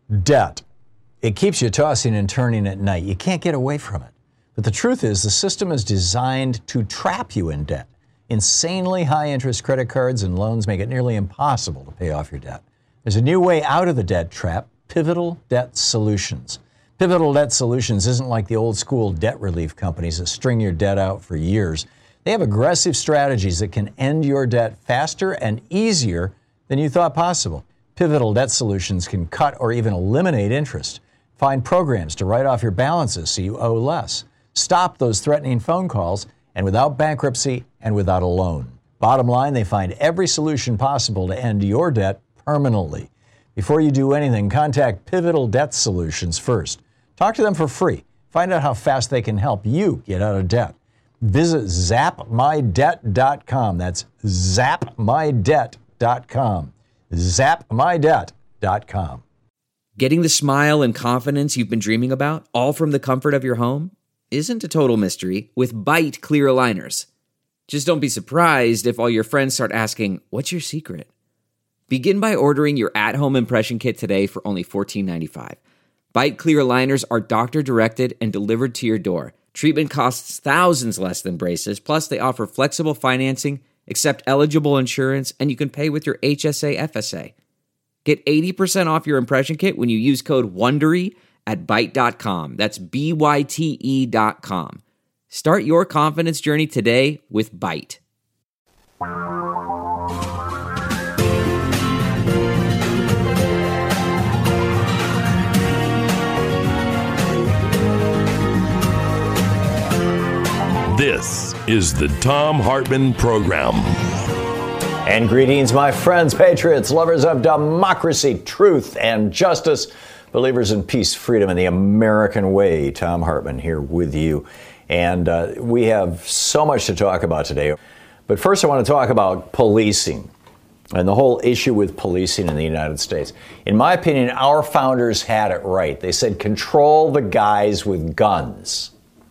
Debt. It keeps you tossing and turning at night. You can't get away from it. But the truth is, the system is designed to trap you in debt. Insanely high interest credit cards and loans make it nearly impossible to pay off your debt. There's a new way out of the debt trap: Pivotal Debt Solutions. Pivotal Debt Solutions isn't like the old school debt relief companies that string your debt out for years. They have aggressive strategies that can end your debt faster and easier than you thought possible. Pivotal Debt Solutions can cut or even eliminate interest. Find programs to write off your balances so you owe less. Stop those threatening phone calls, and without bankruptcy and without a loan. Bottom line, they find every solution possible to end your debt permanently. Before you do anything, contact Pivotal Debt Solutions first. Talk to them for free. Find out how fast they can help you get out of debt. Visit zapmydebt.com. That's zapmydebt.com. zapmydebt.com. Getting the smile and confidence you've been dreaming about, all from the comfort of your home, isn't a total mystery with Byte clear aligners. Just don't be surprised if all your friends start asking, "What's your secret?" Begin by ordering your at-home impression kit today for only $14.95. Byte clear aligners are doctor-directed and delivered to your door. Treatment costs thousands less than braces, plus they offer flexible financing, accept eligible insurance, and you can pay with your HSA FSA. Get 80% off your impression kit when you use code WONDERY at Byte.com. That's BYTE.com. Start your confidence journey today with Byte. This is the Thom Hartmann Program. And greetings, my friends, patriots, lovers of democracy, truth, and justice, believers in peace, freedom, and the American way. Thom Hartmann here with you. And we have so much to talk about today. But first, I want to talk about policing and the whole issue with policing in the United States. In my opinion, our founders had it right. They said, control the guys with guns.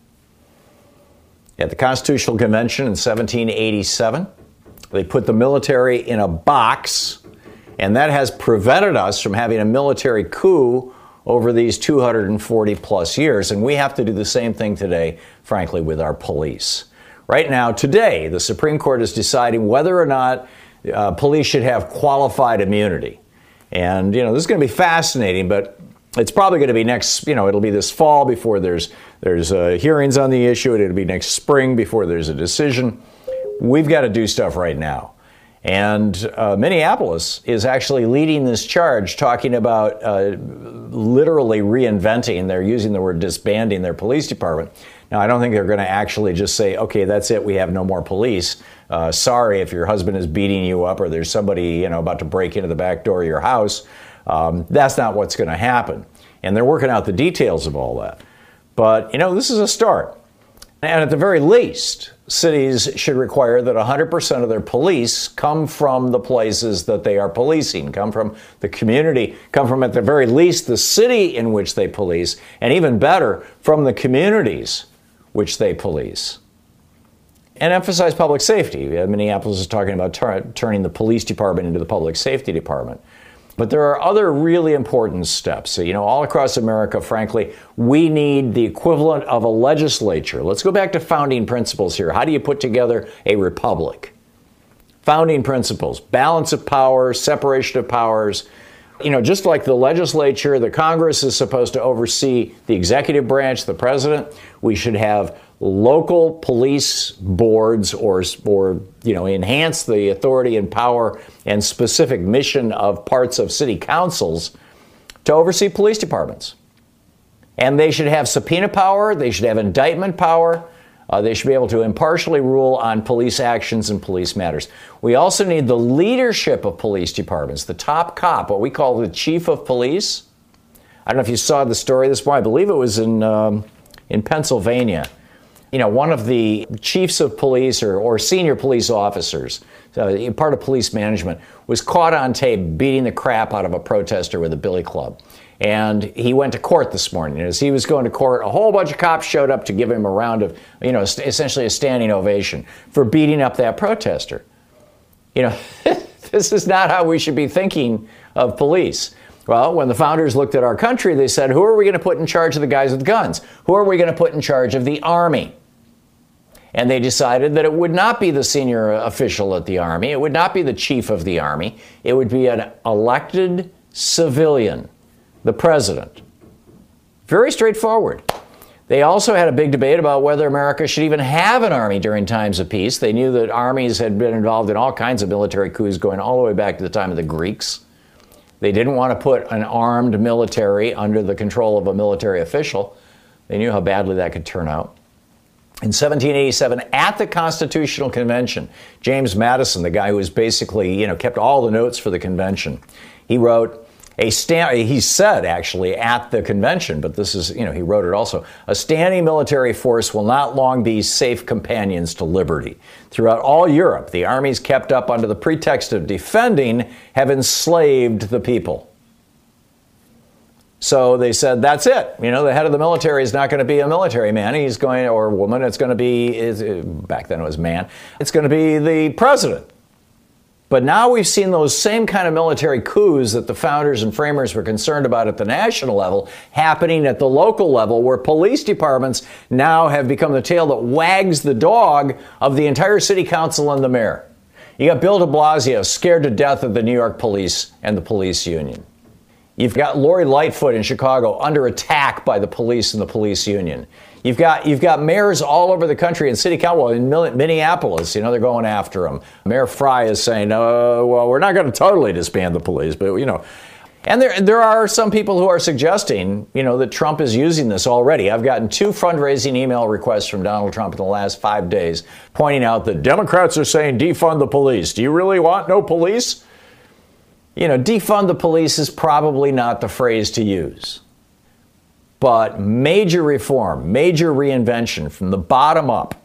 At the Constitutional Convention in 1787, they put the military in a box, and that has prevented us from having a military coup over these 240 plus years. And we have to do the same thing today, frankly, with our police. Right now, today, the Supreme Court is deciding whether or not police should have qualified immunity. And, this is going to be fascinating, but it's probably going to be next, it'll be this fall before there's hearings on the issue. It'll be next spring before there's a decision. We've got to do stuff right now. And Minneapolis is actually leading this charge, talking about literally reinventing. They're using the word disbanding their police department. Now, I don't think they're going to actually just say, okay, that's it, we have no more police. Sorry if your husband is beating you up or there's somebody, about to break into the back door of your house. That's not what's going to happen. And they're working out the details of all that. But, this is a start. And at the very least, cities should require that 100% of their police come from the places that they are policing, come from the community, come from, at the very least, the city in which they police, and even better, from the communities which they police. And emphasize public safety. Minneapolis is talking about turning the police department into the public safety department. But there are other really important steps. All across America, frankly, we need the equivalent of a legislature. Let's go back to founding principles here. How do you put together a republic? Founding principles: balance of power, separation of powers. Just like the legislature, the Congress is supposed to oversee the executive branch, the president. We should have local police boards or enhance the authority and power and specific mission of parts of city councils to oversee police departments. And they should have subpoena power. They should have indictment power. They should be able to impartially rule on police actions and police matters. We also need the leadership of police departments, the top cop, what we call the chief of police. I don't know if you saw the story this morning. I believe it was in Pennsylvania. One of the chiefs of police or senior police officers, part of police management, was caught on tape beating the crap out of a protester with a billy club. And he went to court this morning. And as he was going to court, a whole bunch of cops showed up to give him a round of, essentially a standing ovation for beating up that protester. This is not how we should be thinking of police. Well, when the founders looked at our country, they said, who are we going to put in charge of the guys with guns? Who are we going to put in charge of the Army? And they decided that it would not be the senior official at the Army. It would not be the chief of the Army. It would be an elected civilian, the president. Very straightforward. They also had a big debate about whether America should even have an army during times of peace. They knew that armies had been involved in all kinds of military coups going all the way back to the time of the Greeks. They didn't want to put an armed military under the control of a military official. They knew how badly that could turn out. In 1787, at the Constitutional Convention, James Madison, the guy who was basically, kept all the notes for the convention, he wrote, he said actually at the convention, but this is, he wrote it also, a standing military force will not long be safe companions to liberty. Throughout all Europe, the armies kept up under the pretext of defending have enslaved the people. So they said, that's it. The head of the military is not going to be a military man. He's going, or woman, it's going to be, back then it was man, it's going to be the president. But now we've seen those same kind of military coups that the founders and framers were concerned about at the national level happening at the local level, where police departments now have become the tail that wags the dog of the entire city council and the mayor. You got Bill de Blasio scared to death of the New York police and the police union. You've got Lori Lightfoot in Chicago under attack by the police and the police union. You've got mayors all over the country and city council. In Minneapolis, they're going after him. Mayor Fry is saying, well, we're not going to totally disband the police, but, And there are some people who are suggesting, that Trump is using this already. I've gotten 2 fundraising email requests from Donald Trump in the last 5 days pointing out that Democrats are saying defund the police. Do you really want no police? Defund the police is probably not the phrase to use. But major reform, major reinvention from the bottom up.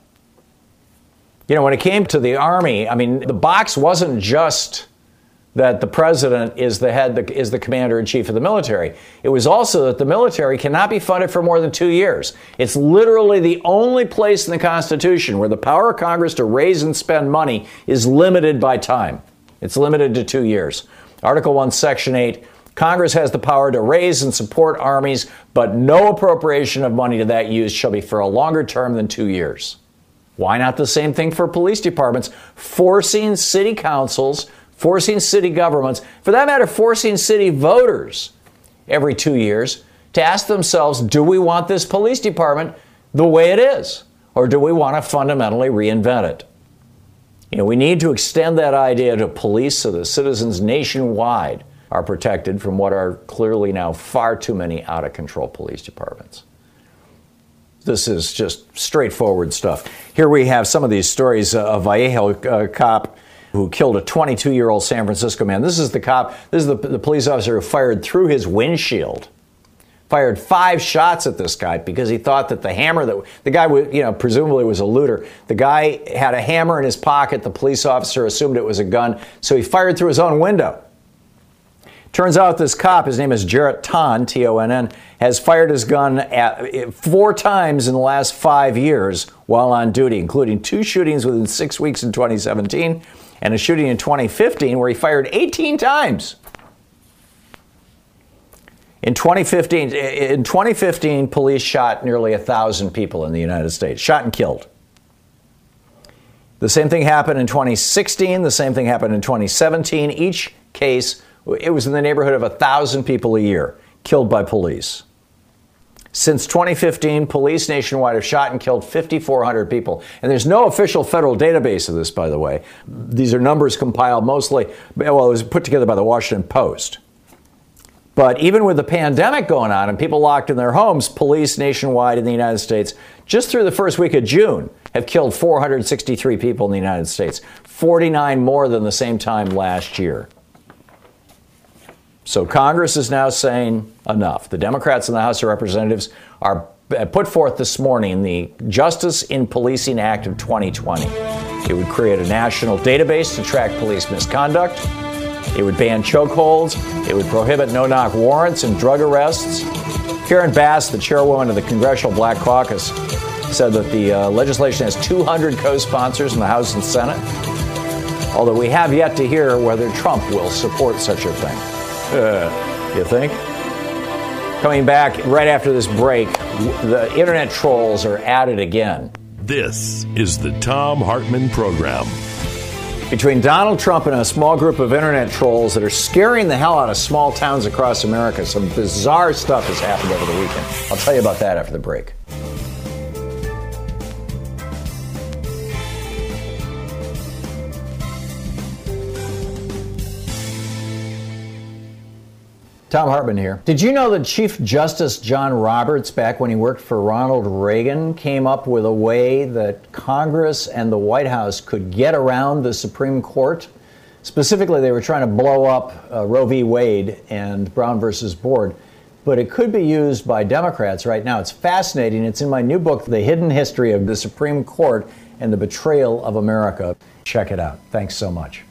When it came to the Army, the box wasn't just that the president is the head, is the commander-in-chief of the military. It was also that the military cannot be funded for more than 2 years. It's literally the only place in the Constitution where the power of Congress to raise and spend money is limited by time. It's limited to 2 years. Article 1, Section 8, Congress has the power to raise and support armies, but no appropriation of money to that use shall be for a longer term than 2 years. Why not the same thing for police departments? Forcing city councils, forcing city governments, for that matter, forcing city voters every 2 years to ask themselves, do we want this police department the way it is? Or do we want to fundamentally reinvent it? We need to extend that idea to police so that citizens nationwide are protected from what are clearly now far too many out-of-control police departments. This is just straightforward stuff. Here we have some of these stories. A Vallejo cop who killed a 22-year-old San Francisco man. This is the cop, this is the police officer who fired through his windshield. Fired 5 shots at this guy because he thought that the hammer that the guy, presumably was a looter. The guy had a hammer in his pocket. The police officer assumed it was a gun, so he fired through his own window. Turns out this cop, his name is Jarrett Tonn, T-O-N-N, has fired his gun 4 times in the last 5 years while on duty, including 2 shootings within 6 weeks in 2017 and a shooting in 2015 where he fired 18 times. In 2015, police shot nearly 1,000 people in the United States, shot and killed. The same thing happened in 2016. The same thing happened in 2017. Each case, it was in the neighborhood of 1,000 people a year killed by police. Since 2015, police nationwide have shot and killed 5,400 people. And there's no official federal database of this, by the way. These are numbers compiled mostly, it was put together by the Washington Post. But even with the pandemic going on and people locked in their homes, police nationwide in the United States, just through the first week of June, have killed 463 people in the United States, 49 more than the same time last year. So Congress is now saying enough. The Democrats in the House of Representatives are put forth this morning the Justice in Policing Act of 2020. It would create a national database to track police misconduct. It would ban chokeholds. It would prohibit no-knock warrants and drug arrests. Karen Bass, the chairwoman of the Congressional Black Caucus, said that the legislation has 200 co-sponsors in the House and Senate, although we have yet to hear whether Trump will support such a thing. You think? Coming back right after this break, the internet trolls are at it again. This is the Thom Hartmann Program. Between Donald Trump and a small group of internet trolls that are scaring the hell out of small towns across America, some bizarre stuff has happened over the weekend. I'll tell you about that after the break. Thom Hartmann here. Did you know that Chief Justice John Roberts, back when he worked for Ronald Reagan, came up with a way that Congress and the White House could get around the Supreme Court? Specifically, they were trying to blow up Roe v. Wade and Brown versus Board, but it could be used by Democrats right now. It's fascinating. It's in my new book, The Hidden History of the Supreme Court and the Betrayal of America. Check it out. Thanks so much.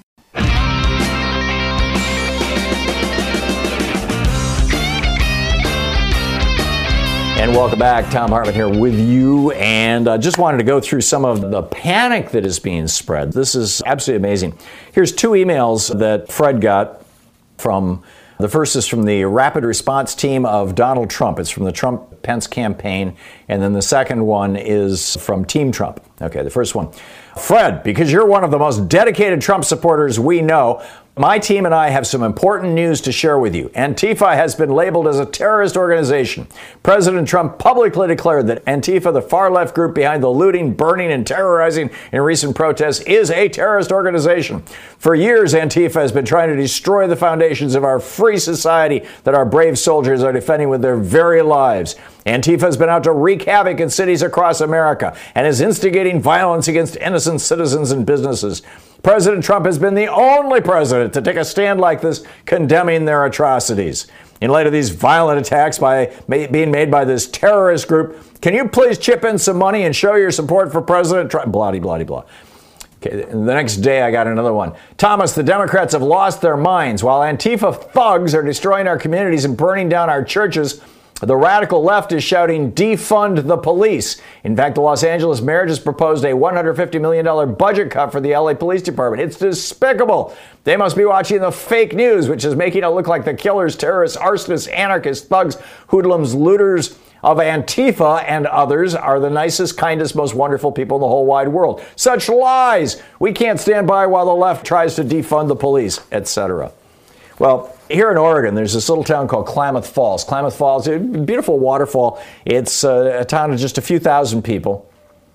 And welcome back. Thom Hartmann here with you. And I just wanted to go through some of the panic that is being spread. This is absolutely amazing. Here's two emails that Fred got from, the first is from the rapid response team of Donald Trump. It's from the Trump-Pence campaign. And then the second one is from Team Trump. Okay, the first one. Fred, because you're one of the most dedicated Trump supporters we know, my team and I have some important news to share with you. Antifa has been labeled as a terrorist organization. President Trump publicly declared that Antifa, the far-left group behind the looting, burning, and terrorizing in recent protests, is a terrorist organization. For years, Antifa has been trying to destroy the foundations of our free society that our brave soldiers are defending with their very lives. Antifa has been out to wreak havoc in cities across America and is instigating violence against innocent citizens and businesses. President Trump has been the only president to take a stand like this, condemning their atrocities. In light of these violent attacks being made by this terrorist group, can you please chip in some money and show your support for President Trump? Blah, blah, blah, blah. Okay, the next day I got another one. Thomas, the Democrats have lost their minds. While Antifa thugs are destroying our communities and burning down our churches, the radical left is shouting, defund the police. In fact, the Los Angeles mayor just proposed a $150 million budget cut for the LA Police Department. It's despicable. They must be watching the fake news, which is making it look like the killers, terrorists, arsonists, anarchists, thugs, hoodlums, looters of Antifa and others are the nicest, kindest, most wonderful people in the whole wide world. Such lies! We can't stand by while the left tries to defund the police, etc. Well, here in Oregon, there's this little town called Klamath Falls. Klamath Falls, a beautiful waterfall. It's a town of just a few thousand people.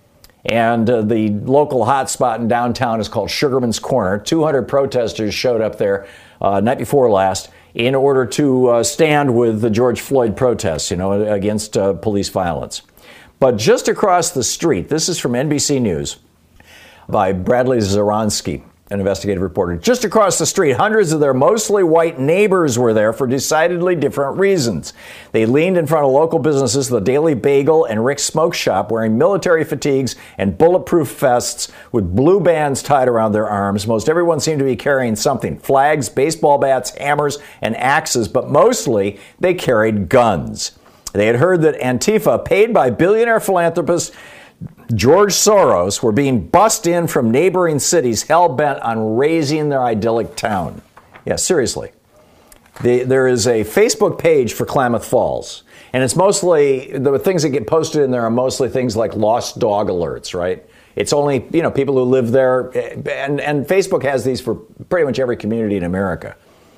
And the local hotspot in downtown is called Sugarman's Corner. 200 protesters showed up there night before last in order to stand with the George Floyd protests, against police violence. But just across the street, this is from NBC News by Bradley Zaronsky, an investigative reporter. Just across the street, hundreds of their mostly white neighbors were there for decidedly different reasons. They leaned in front of local businesses, the Daily Bagel and Rick's Smoke Shop, wearing military fatigues and bulletproof vests with blue bands tied around their arms. Most everyone seemed to be carrying something: flags, baseball bats, hammers, and axes, but mostly they carried guns. They had heard that Antifa, paid by billionaire philanthropist George Soros, were being bussed in from neighboring cities hell-bent on razing their idyllic town. Yeah, seriously. There is a Facebook page for Klamath Falls, and it's mostly, the things that get posted in there are mostly things like lost dog alerts, right? It's only, people who live there, and Facebook has these for pretty much every community in America.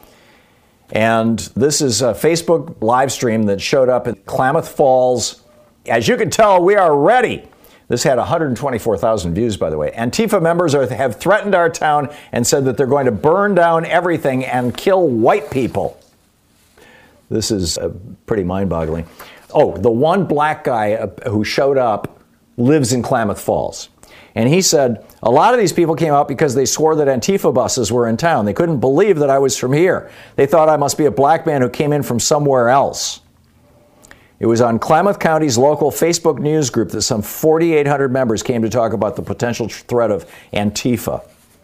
And this is a Facebook live stream that showed up at Klamath Falls. As you can tell, we are ready. This had 124,000 views, by the way. Antifa members have threatened our town and said that they're going to burn down everything and kill white people. This is pretty mind-boggling. Oh, the one black guy who showed up lives in Klamath Falls. And he said, a lot of these people came out because they swore that Antifa buses were in town. They couldn't believe that I was from here. They thought I must be a black man who came in from somewhere else. It was on Klamath County's local Facebook news group that some 4,800 members came to talk about the potential threat of Antifa.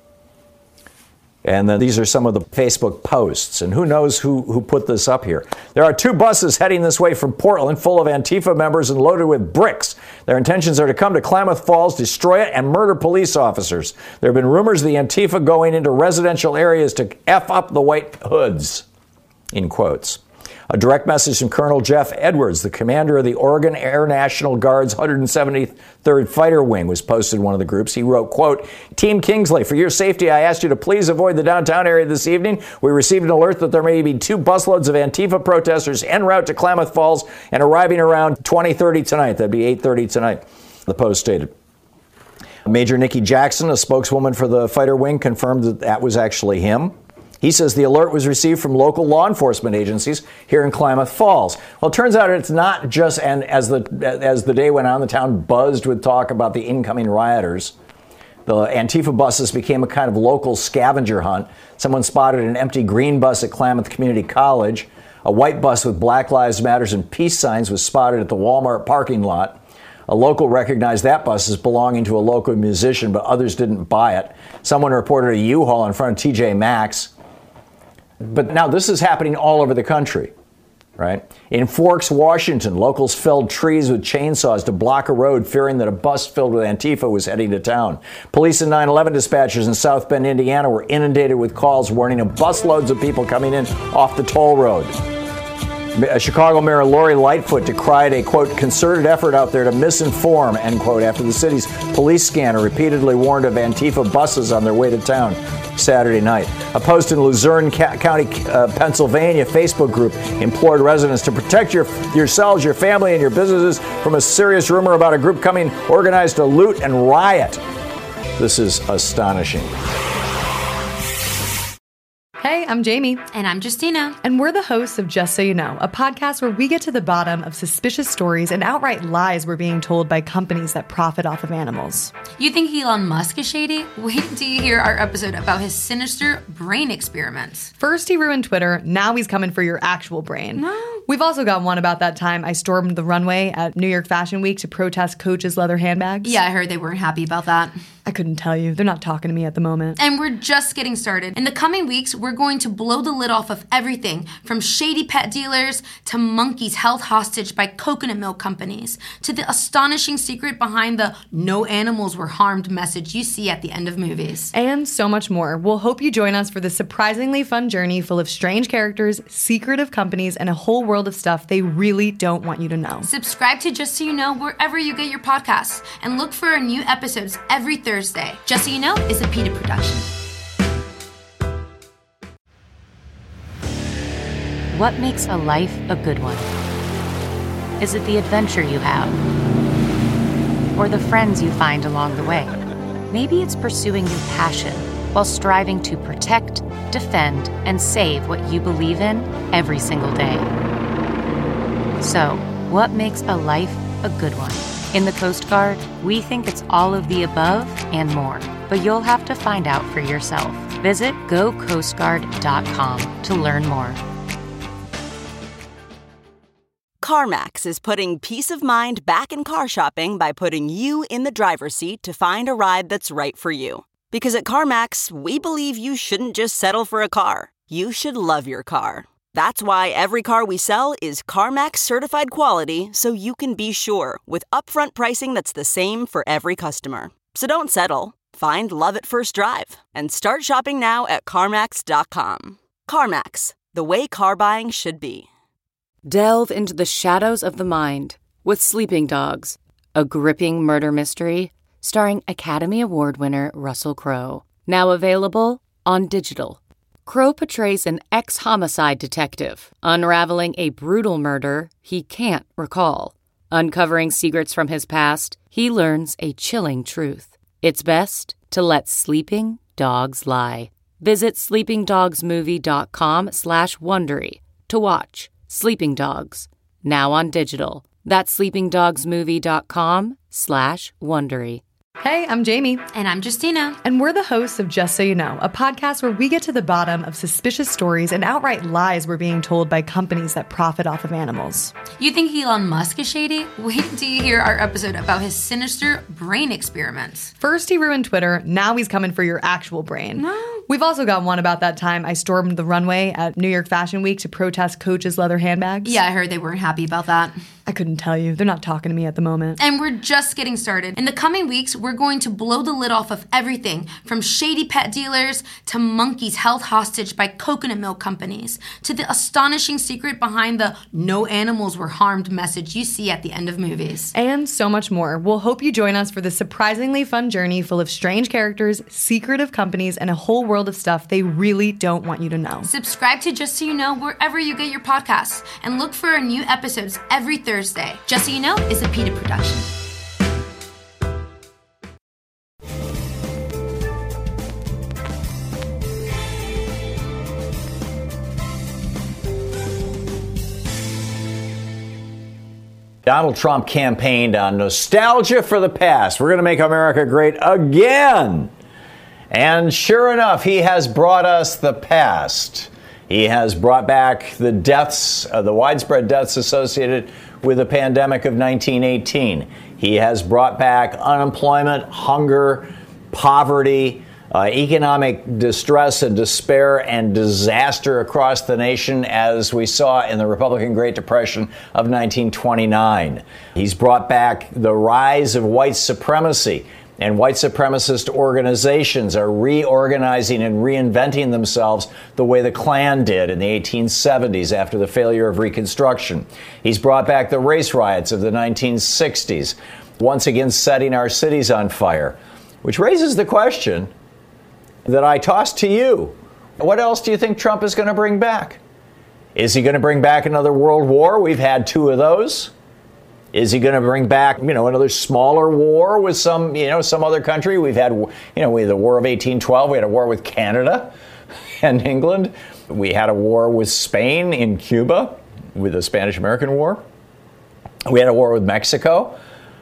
And then these are some of the Facebook posts. And who knows who put this up here. There are 2 buses heading this way from Portland full of Antifa members and loaded with bricks. Their intentions are to come to Klamath Falls, destroy it, and murder police officers. There have been rumors of the Antifa going into residential areas to F up the white hoods, in quotes. A direct message from Colonel Jeff Edwards, the commander of the Oregon Air National Guard's 173rd Fighter Wing, was posted in one of the groups. He wrote, quote, Team Kingsley, for your safety, I asked you to please avoid the downtown area this evening. We received an alert that there may be 2 busloads of Antifa protesters en route to Klamath Falls and arriving around 20:30 tonight. That'd be 8:30 tonight, the Post stated. Major Nikki Jackson, a spokeswoman for the fighter wing, confirmed that that was actually him. He says the alert was received from local law enforcement agencies here in Klamath Falls. Well, it turns out it's not just, and as the day went on, the town buzzed with talk about the incoming rioters. The Antifa buses became a kind of local scavenger hunt. Someone spotted an empty green bus at Klamath Community College. A white bus with Black Lives Matters and peace signs was spotted at the Walmart parking lot. A local recognized that bus as belonging to a local musician, but others didn't buy it. Someone reported a U-Haul in front of TJ Maxx. But now this is happening all over the country, right? In Forks, Washington, locals felled trees with chainsaws to block a road, fearing that a bus filled with Antifa was heading to town. Police and 911 dispatchers in South Bend, Indiana, were inundated with calls warning of busloads of people coming in off the toll road. Chicago Mayor Lori Lightfoot decried a, quote, concerted effort out there to misinform, end quote, after the city's police scanner repeatedly warned of Antifa buses on their way to town Saturday night. A post in Luzerne County, Pennsylvania Facebook group implored residents to protect yourselves, your family, and your businesses from a serious rumor about a group coming organized to loot and riot. This is astonishing. Hey, I'm Jamie. And I'm Justina. And we're the hosts of Just So You Know, a podcast where we get to the bottom of suspicious stories and outright lies we're being told by companies that profit off of animals. You think Elon Musk is shady? Wait till you hear our episode about his sinister brain experiments. First he ruined Twitter, now he's coming for your actual brain. No. We've also got one about that time I stormed the runway at New York Fashion Week to protest Coach's leather handbags. Yeah, I heard they weren't happy about that. I couldn't tell you. They're not talking to me at the moment. And we're just getting started. In the coming weeks, we're going to blow the lid off of everything from shady pet dealers to monkeys held hostage by coconut milk companies to the astonishing secret behind the no animals were harmed message you see at the end of movies. And so much more. We'll hope you join us for this surprisingly fun journey full of strange characters, secretive companies, and a whole world of stuff they really don't want you to know. Subscribe to Just So You Know wherever you get your podcasts and look for our new episodes every Thursday. Just So You Know is a PETA production. What makes a life a good one? Is it the adventure you have? Or the friends you find along the way? Maybe it's pursuing your passion while striving to protect, defend, and save what you believe in every single day. So, what makes a life a good one? In the Coast Guard, we think it's all of the above and more, but you'll have to find out for yourself. Visit gocoastguard.com to learn more. CarMax is putting peace of mind back in car shopping by putting you in the driver's seat to find a ride that's right for you. Because at CarMax, we believe you shouldn't just settle for a car. You should love your car. That's why every car we sell is CarMax certified quality, so you can be sure with upfront pricing that's the same for every customer. So don't settle. Find love at first drive and start shopping now at CarMax.com. CarMax, the way car buying should be. Delve into the shadows of the mind with Sleeping Dogs, a gripping murder mystery starring Academy Award winner Russell Crowe. Now available on digital. Crowe portrays an ex-homicide detective unraveling a brutal murder he can't recall. Uncovering secrets from his past, he learns a chilling truth. It's best to let sleeping dogs lie. Visit sleepingdogsmovie.com/Wondery to watch Sleeping Dogs, now on digital. That's sleepingdogsmovie.com/Wondery. Hey, I'm Jamie. And I'm Justina. And we're the hosts of Just So You Know, a podcast where we get to the bottom of suspicious stories and outright lies we're being told by companies that profit off of animals. You think Elon Musk is shady? Wait till you hear our episode about his sinister brain experiments. First he ruined Twitter, now he's coming for your actual brain. No. We've also got one about that time I stormed the runway at New York Fashion Week to protest Coach's leather handbags. Yeah, I heard they weren't happy about that. I I couldn't tell you. They're not talking to me at the moment. And we're just getting started. In the coming weeks, we're going to blow the lid off of everything from shady pet dealers to monkeys held hostage by coconut milk companies to the astonishing secret behind the no animals were harmed message you see at the end of movies. And so much more. We'll hope you join us for this surprisingly fun journey full of strange characters, secretive companies, and a whole world of stuff they really don't want you to know. Subscribe to Just So You Know wherever you get your podcasts and look for our new episodes every Thursday. Just So You Know is a PETA production. Donald Trump campaigned on nostalgia for the past. We're going to make America great again. And sure enough, he has brought us the past. He has brought back the deaths, the widespread deaths associated with the pandemic of 1918. He has brought back unemployment, hunger, poverty, economic distress and despair and disaster across the nation, as we saw in the Republican Great Depression of 1929. He's brought back the rise of white supremacy, and white supremacist organizations are reorganizing and reinventing themselves the way the Klan did in the 1870s after the failure of Reconstruction. He's brought back the race riots of the 1960s, once again setting our cities on fire, which raises the question that I toss to you. What else do you think Trump is going to bring back? Is he going to bring back another world war? We've had 2 of those. Is he going to bring back, another smaller war with some other country? We've had, we had the War of 1812. We had a war with Canada and England. We had a war with Spain in Cuba with the Spanish-American War. We had a war with Mexico.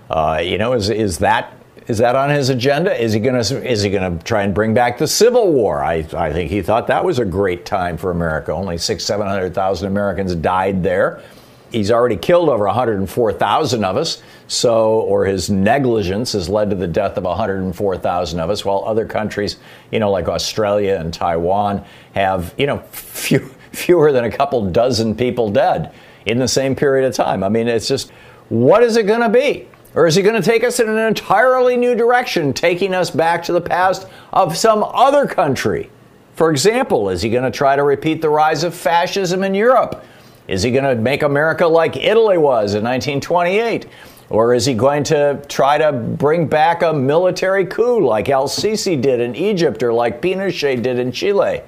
Is that on his agenda? Is he going to try and bring back the Civil War? I think he thought that was a great time for America. Only 700,000 Americans died there. He's already killed over 104,000 of us, or his negligence has led to the death of 104,000 of us, while other countries, like Australia and Taiwan, have, fewer than a couple dozen people dead in the same period of time. I mean, it's just, what is it going to be? Or is he going to take us in an entirely new direction, taking us back to the past of some other country? For example, is he going to try to repeat the rise of fascism in Europe? Is he going to make America like Italy was in 1928? Or is he going to try to bring back a military coup like el-Sisi did in Egypt or like Pinochet did in Chile?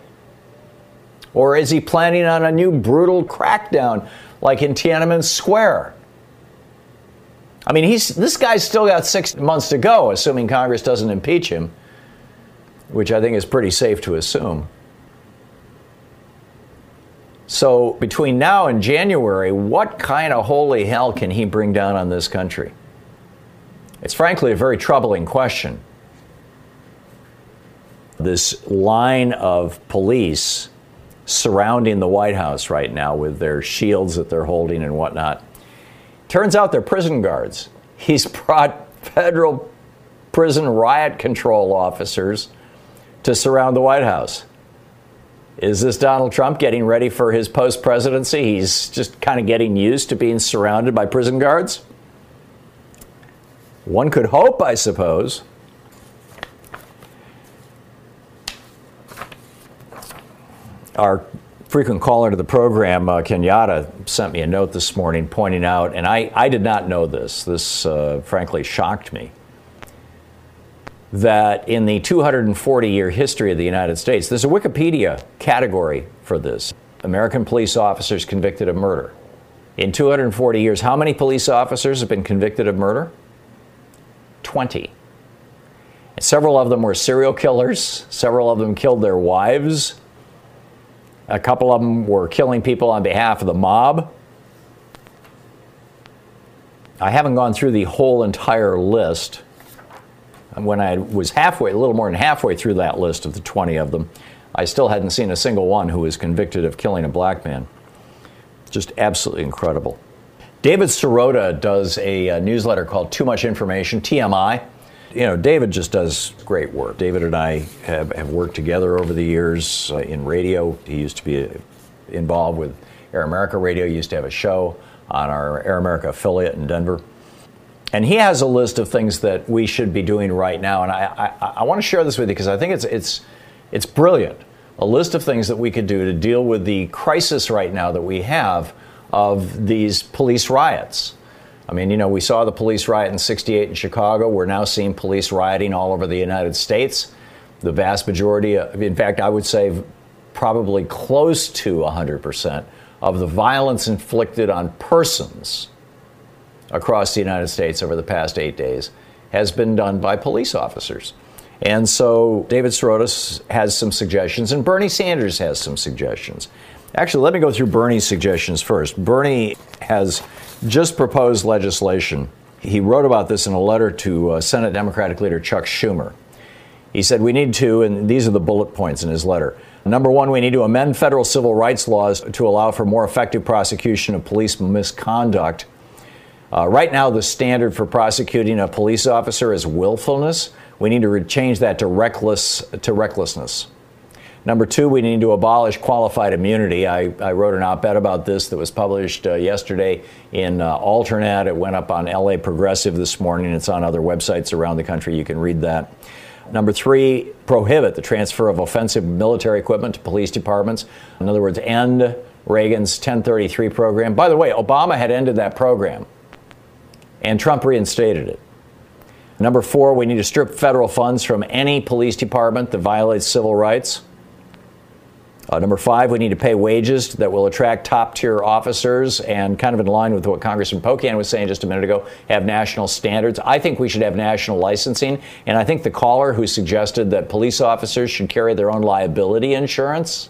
Or is he planning on a new brutal crackdown like in Tiananmen Square? I mean, this guy's still got 6 months to go, assuming Congress doesn't impeach him, which I think is pretty safe to assume. So between now and January, what kind of holy hell can he bring down on this country? It's frankly a very troubling question. This line of police surrounding the White House right now with their shields that they're holding and whatnot. Turns out they're prison guards. He's brought federal prison riot control officers to surround the White House. Is this Donald Trump getting ready for his post-presidency? He's just kind of getting used to being surrounded by prison guards? One could hope, I suppose. Our frequent caller to the program, Kenyatta, sent me a note this morning pointing out, and I did not know this. This frankly shocked me, that in the 240-year history of the United States, there's a Wikipedia category for this. American police officers convicted of murder. In 240 years, how many police officers have been convicted of murder? 20. And several of them were serial killers. Several of them killed their wives. A couple of them were killing people on behalf of the mob. I haven't gone through the whole entire list. When I was a little more than halfway through that list of the 20 of them, I still hadn't seen a single one who was convicted of killing a black man. Just absolutely incredible. David Sirota does a newsletter called Too Much Information, TMI. David just does great work. David and I have worked together over the years in radio. He used to be involved with Air America Radio. He used to have a show on our Air America affiliate in Denver. And he has a list of things that we should be doing right now. And I want to share this with you because I think it's brilliant. A list of things that we could do to deal with the crisis right now that we have of these police riots. I mean, you know, we saw the police riot in '68 in Chicago. We're now seeing police rioting all over the United States. The vast majority, in fact, I would say probably close to 100% of the violence inflicted on persons across the United States over the past 8 days has been done by police officers. And so David Sorotis has some suggestions, and Bernie Sanders has some suggestions. Actually, let me go through Bernie's suggestions first. Bernie has just proposed legislation. He wrote about this in a letter to Senate Democratic leader Chuck Schumer. He said we need to, and these are the bullet points in his letter. Number one, we need to amend federal civil rights laws to allow for more effective prosecution of police misconduct. Right now, the standard for prosecuting a police officer is willfulness. We need to change that to recklessness. Number two, we need to abolish qualified immunity. I wrote an op-ed about this that was published yesterday in Alternet. It went up on LA Progressive this morning. It's on other websites around the country. You can read that. Number three, prohibit the transfer of offensive military equipment to police departments. In other words, end Reagan's 1033 program. By the way, Obama had ended that program, and Trump reinstated it. Number four, we need to strip federal funds from any police department that violates civil rights. Number five, we need to pay wages that will attract top-tier officers and, kind of in line with what Congressman Pocan was saying just a minute ago, have national standards. I think we should have national licensing, and I think the caller who suggested that police officers should carry their own liability insurance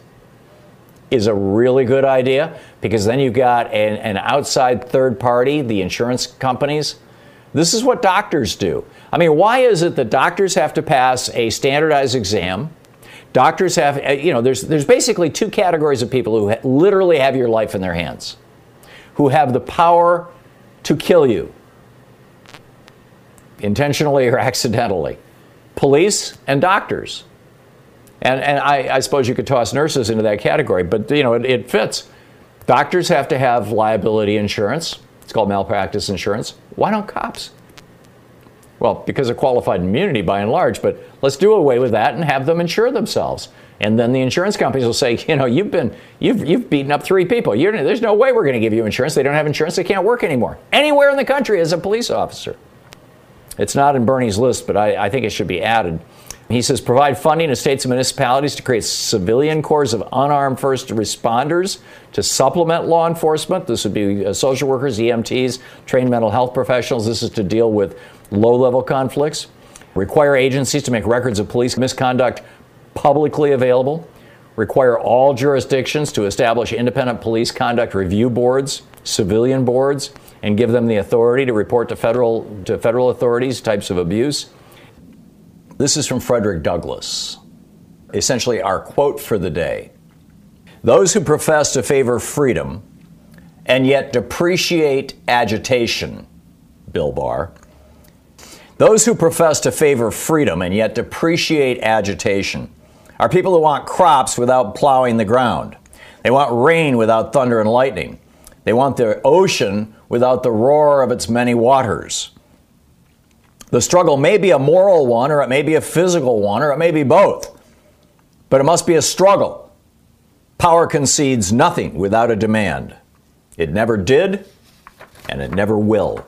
is a really good idea, because then you've got an outside third party, the insurance companies. This is what doctors do. I mean, why is it that doctors have to pass a standardized exam? Doctors have, there's basically two categories of people who literally have your life in their hands, who have the power to kill you, intentionally or accidentally. Police and doctors. And I suppose you could toss nurses into that category, but, it fits. Doctors have to have liability insurance. It's called malpractice insurance. Why don't cops? Well, because of qualified immunity by and large, but let's do away with that and have them insure themselves. And then the insurance companies will say, you've beaten up 3 people. There's no way we're going to give you insurance. They don't have insurance. They can't work anymore. Anywhere in the country as a police officer. It's not in Bernie's list, but I think it should be added. He says, provide funding to states and municipalities to create civilian corps of unarmed first responders to supplement law enforcement. This would be social workers, EMTs, trained mental health professionals. This is to deal with low-level conflicts. Require agencies to make records of police misconduct publicly available. Require all jurisdictions to establish independent police conduct review boards, civilian boards, and give them the authority to report to federal authorities types of abuse. This is from Frederick Douglass, essentially our quote for the day. Those who profess to favor freedom and yet depreciate agitation, Bill Barr. Those who profess to favor freedom and yet depreciate agitation are people who want crops without plowing the ground. They want rain without thunder and lightning. They want the ocean without the roar of its many waters. The struggle may be a moral one, or it may be a physical one, or it may be both. But it must be a struggle. Power concedes nothing without a demand. It never did, and it never will.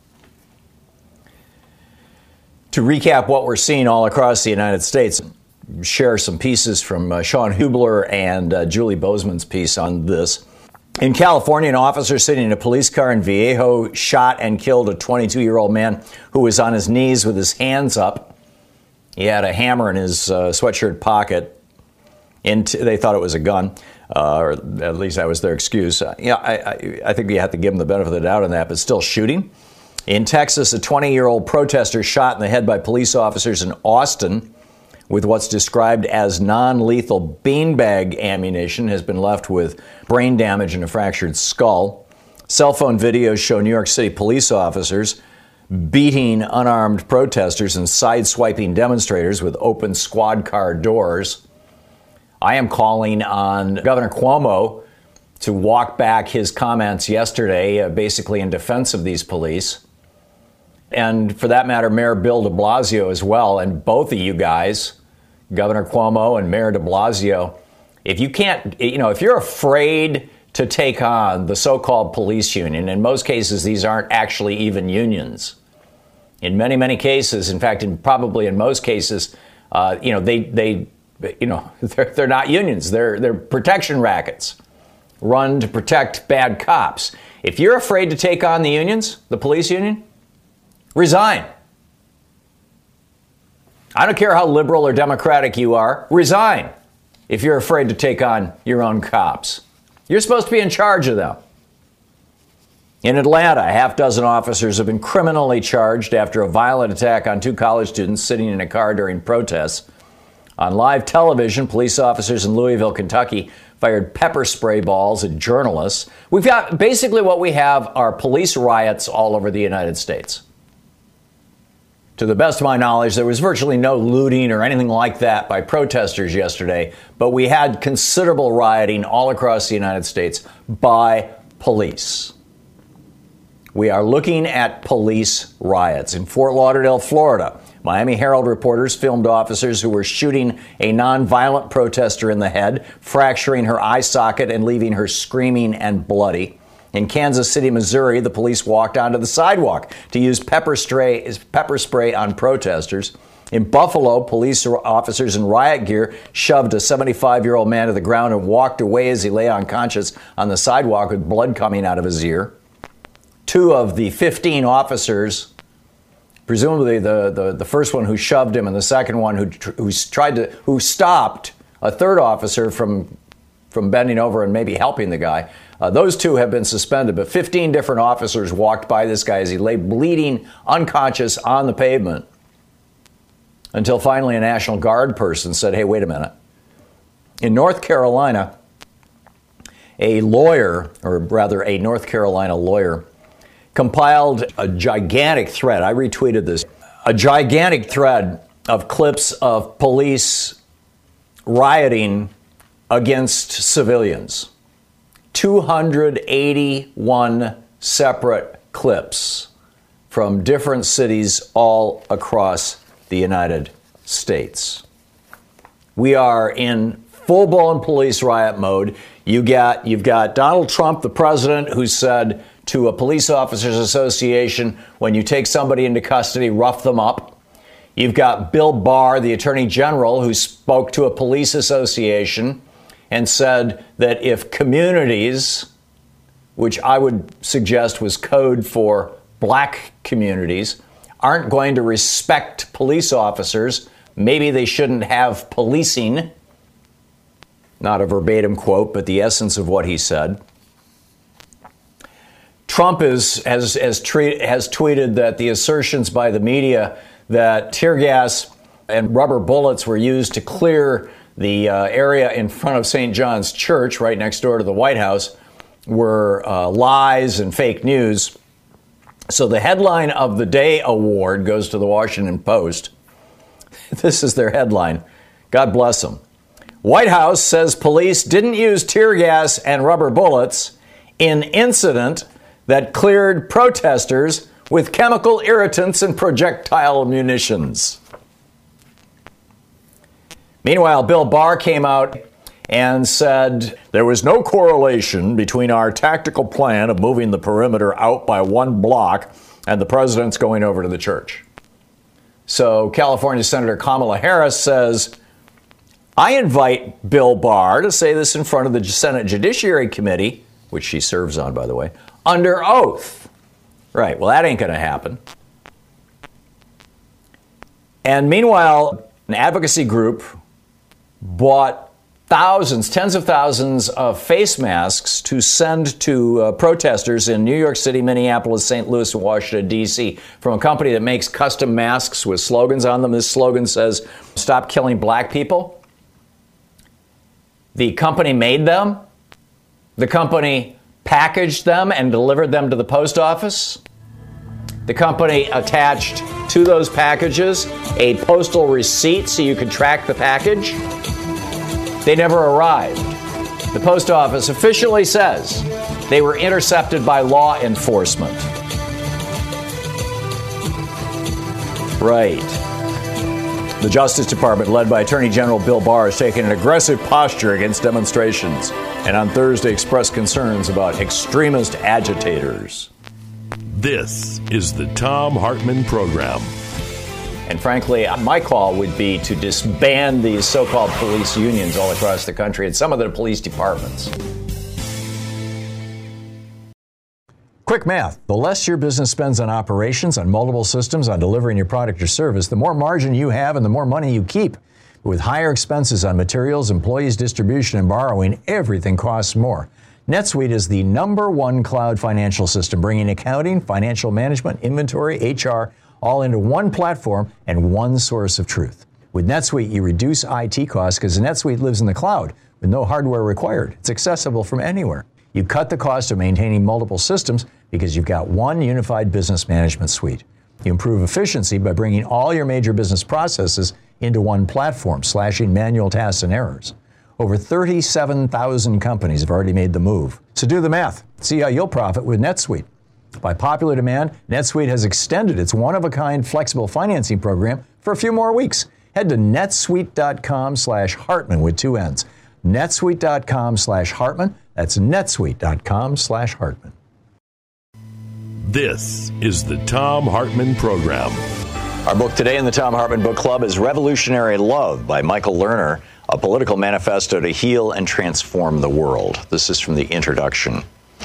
To recap what we're seeing all across the United States, share some pieces from Sean Hubler and Julie Bozeman's piece on this. In California, an officer sitting in a police car in Vallejo shot and killed a 22-year-old man who was on his knees with his hands up. He had a hammer in his sweatshirt pocket. They thought it was a gun, or at least that was their excuse. I think you have to give them the benefit of the doubt on that, but still shooting. In Texas, a 20-year-old protester shot in the head by police officers in Austin with what's described as non-lethal beanbag ammunition, has been left with brain damage and a fractured skull. Cell phone videos show New York City police officers beating unarmed protesters and sideswiping demonstrators with open squad car doors. I am calling on Governor Cuomo to walk back his comments yesterday, basically in defense of these police. And for that matter, Mayor Bill de Blasio as well. And both of you guys, Governor Cuomo and Mayor de Blasio, if you can't, if you're afraid to take on the so-called police union, in most cases, these aren't actually even unions. In many, many cases, in fact, probably in most cases, they're not unions. They're protection rackets run to protect bad cops. If you're afraid to take on the unions, the police union, resign. I don't care how liberal or democratic you are, resign if you're afraid to take on your own cops. You're supposed to be in charge of them. In Atlanta, a half dozen officers have been criminally charged after a violent attack on 2 college students sitting in a car during protests. On live television, police officers in Louisville, Kentucky, fired pepper spray balls at journalists. We've got basically what we have are police riots all over the United States. To the best of my knowledge, there was virtually no looting or anything like that by protesters yesterday, but we had considerable rioting all across the United States by police. We are looking at police riots. In Fort Lauderdale, Florida, Miami Herald reporters filmed officers who were shooting a nonviolent protester in the head, fracturing her eye socket and leaving her screaming and bloody. In Kansas City, Missouri, the police walked onto the sidewalk to use pepper spray on protesters. In Buffalo, police officers in riot gear shoved a 75-year-old man to the ground and walked away as he lay unconscious on the sidewalk with blood coming out of his ear. 2 of the 15 officers, presumably the first one who shoved him and the second one who stopped a third officer from bending over and maybe helping the guy, those 2 have been suspended. But 15 different officers walked by this guy as he lay bleeding unconscious on the pavement until finally a National Guard person said, hey, wait a minute. In North Carolina, a North Carolina lawyer, compiled a gigantic thread. I retweeted this. A gigantic thread of clips of police rioting against civilians. 281 separate clips from different cities all across the United States. We are in full-blown police riot mode. You've got Donald Trump, the president, who said to a police officers association, when you take somebody into custody, rough them up. You've got Bill Barr, the attorney general, who spoke to a police association and said that if communities, which I would suggest was code for black communities, aren't going to respect police officers, maybe they shouldn't have policing. Not a verbatim quote, but the essence of what he said. Trump has tweeted that the assertions by the media that tear gas and rubber bullets were used to clear the area in front of St. John's Church, right next door to the White House, were lies and fake news. So the headline of the day award goes to the Washington Post. This is their headline. God bless them. White House says police didn't use tear gas and rubber bullets in incident that cleared protesters with chemical irritants and projectile munitions. Meanwhile, Bill Barr came out and said there was no correlation between our tactical plan of moving the perimeter out by 1 block and the president's going over to the church. So California Senator Kamala Harris says, I invite Bill Barr to say this in front of the Senate Judiciary Committee, which she serves on, by the way, under oath. Right, well, that ain't going to happen. And meanwhile, an advocacy group bought tens of thousands of face masks to send to protesters in New York City, Minneapolis, St. Louis, and Washington, D.C. from a company that makes custom masks with slogans on them. This slogan says, "Stop killing black people." The company made them. The company packaged them and delivered them to the post office. The company attached to those packages a postal receipt so you could track the package. They never arrived. The post office officially says they were intercepted by law enforcement. Right. The Justice Department, led by Attorney General Bill Barr, has taken an aggressive posture against demonstrations and on Thursday expressed concerns about extremist agitators. This is the Thom Hartmann Program. And frankly, my call would be to disband these so-called police unions all across the country and some of the police departments. Quick math. The less your business spends on operations, on multiple systems, on delivering your product or service, the more margin you have and the more money you keep. With higher expenses on materials, employees, distribution, and borrowing, everything costs more. NetSuite is the #1 cloud financial system, bringing accounting, financial management, inventory, HR, all into one platform and one source of truth. With NetSuite, you reduce IT costs because NetSuite lives in the cloud with no hardware required. It's accessible from anywhere. You cut the cost of maintaining multiple systems because you've got one unified business management suite. You improve efficiency by bringing all your major business processes into one platform, slashing manual tasks and errors. Over 37,000 companies have already made the move. So do the math. See how you'll profit with NetSuite. By popular demand, NetSuite has extended its one-of-a-kind flexible financing program for a few more weeks. Head to netsuite.com/Hartmann with 2 N's. netsuite.com/Hartmann. That's netsuite.com/Hartmann. This is the Thom Hartmann Program. Our book today in the Thom Hartmann Book Club is Revolutionary Love by Michael Lerner, a political manifesto to heal and transform the world. This is from the introduction.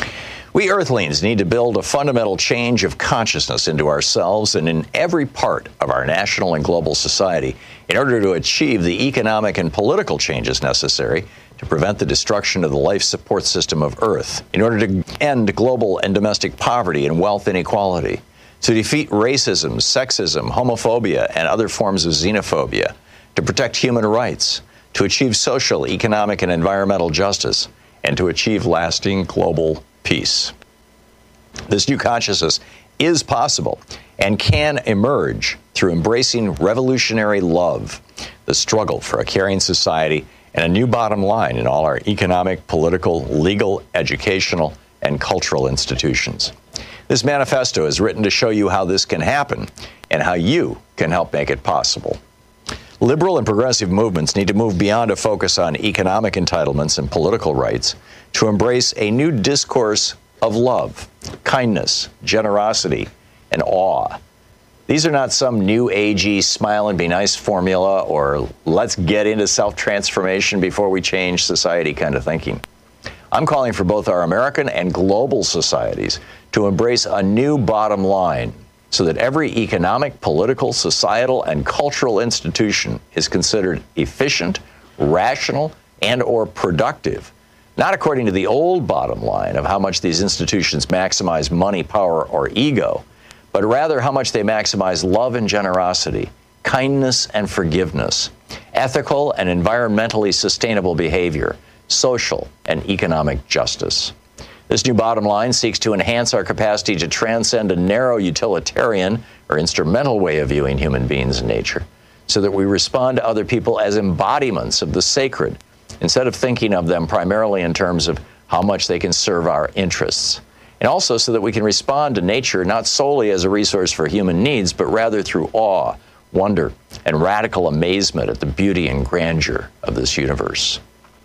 We Earthlings need to build a fundamental change of consciousness into ourselves and in every part of our national and global society in order to achieve the economic and political changes necessary to prevent the destruction of the life support system of Earth, in order to end global and domestic poverty and wealth inequality, to defeat racism, sexism, homophobia, and other forms of xenophobia, to protect human rights, to achieve social, economic, and environmental justice, and to achieve lasting global peace. This new consciousness is possible and can emerge through embracing revolutionary love, the struggle for a caring society, and a new bottom line in all our economic, political, legal, educational, and cultural institutions. This manifesto is written to show you how this can happen and how you can help make it possible. Liberal and progressive movements need to move beyond a focus on economic entitlements and political rights to embrace a new discourse of love, kindness, generosity, and awe. These are not some new agey smile and be nice formula or let's get into self-transformation before we change society kind of thinking. I'm calling for both our American and global societies to embrace a new bottom line so that every economic, political, societal, and cultural institution is considered efficient, rational, and or productive, not according to the old bottom line of how much these institutions maximize money, power, or ego, but rather how much they maximize love and generosity, kindness and forgiveness, ethical and environmentally sustainable behavior, social and economic justice. This new bottom line seeks to enhance our capacity to transcend a narrow utilitarian or instrumental way of viewing human beings and nature, so that we respond to other people as embodiments of the sacred, instead of thinking of them primarily in terms of how much they can serve our interests. And also so that we can respond to nature not solely as a resource for human needs, but rather through awe, wonder, and radical amazement at the beauty and grandeur of this universe.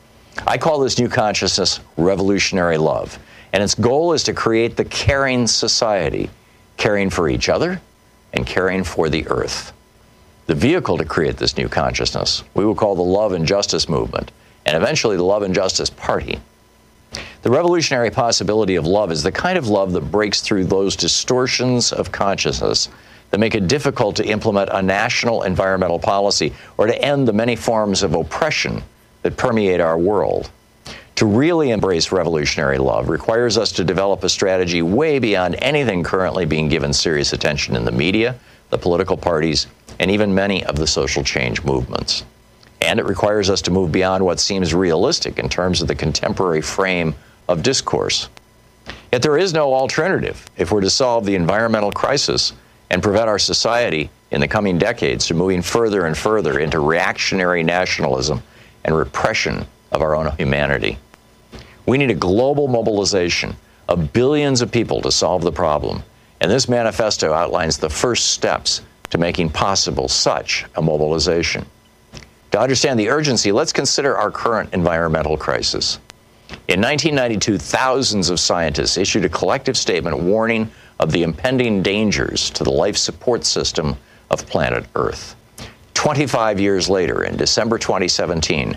I call this new consciousness revolutionary love, and its goal is to create the caring society, caring for each other and caring for the earth. The vehicle to create this new consciousness we will call the Love and Justice Movement, and eventually the Love and Justice Party. The revolutionary possibility of love is the kind of love that breaks through those distortions of consciousness that make it difficult to implement a national environmental policy or to end the many forms of oppression that permeate our world. To really embrace revolutionary love requires us to develop a strategy way beyond anything currently being given serious attention in the media, the political parties, and even many of the social change movements. And it requires us to move beyond what seems realistic in terms of the contemporary frame of discourse. Yet there is no alternative if we're to solve the environmental crisis and prevent our society in the coming decades from moving further and further into reactionary nationalism and repression of our own humanity. We need a global mobilization of billions of people to solve the problem. And this manifesto outlines the first steps to making possible such a mobilization. To understand the urgency, let's consider our current environmental crisis. In 1992, thousands of scientists issued a collective statement warning of the impending dangers to the life support system of planet Earth. 25 years later, in December 2017,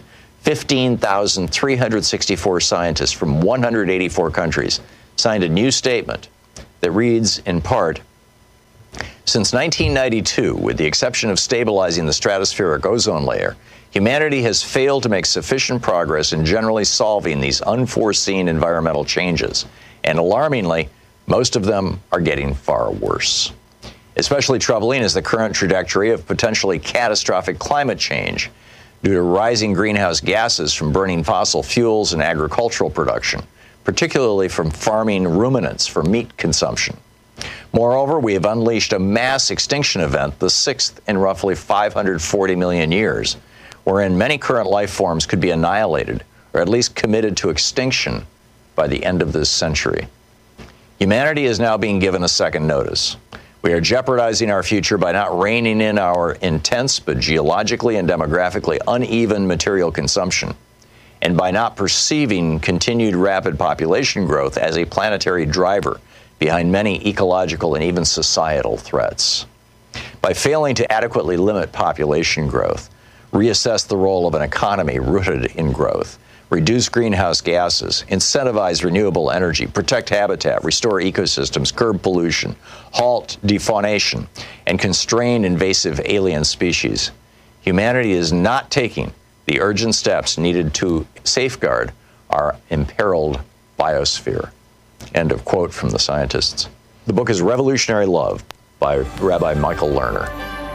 15,364 scientists from 184 countries signed a new statement that reads, in part, "Since 1992, with the exception of stabilizing the stratospheric ozone layer, humanity has failed to make sufficient progress in generally solving these unforeseen environmental changes, and alarmingly, most of them are getting far worse. Especially troubling is the current trajectory of potentially catastrophic climate change due to rising greenhouse gases from burning fossil fuels and agricultural production, particularly from farming ruminants for meat consumption. Moreover, we have unleashed a mass extinction event, the sixth in roughly 540 million years, wherein many current life forms could be annihilated or at least committed to extinction by the end of this century. Humanity is now being given a second notice. We are jeopardizing our future by not reining in our intense but geologically and demographically uneven material consumption, and by not perceiving continued rapid population growth as a planetary driver behind many ecological and even societal threats. By failing to adequately limit population growth, reassess the role of an economy rooted in growth, reduce greenhouse gases, incentivize renewable energy, protect habitat, restore ecosystems, curb pollution, halt defaunation, and constrain invasive alien species, humanity is not taking the urgent steps needed to safeguard our imperiled biosphere." End of quote from the scientists. The book is Revolutionary Love by Rabbi Michael Lerner.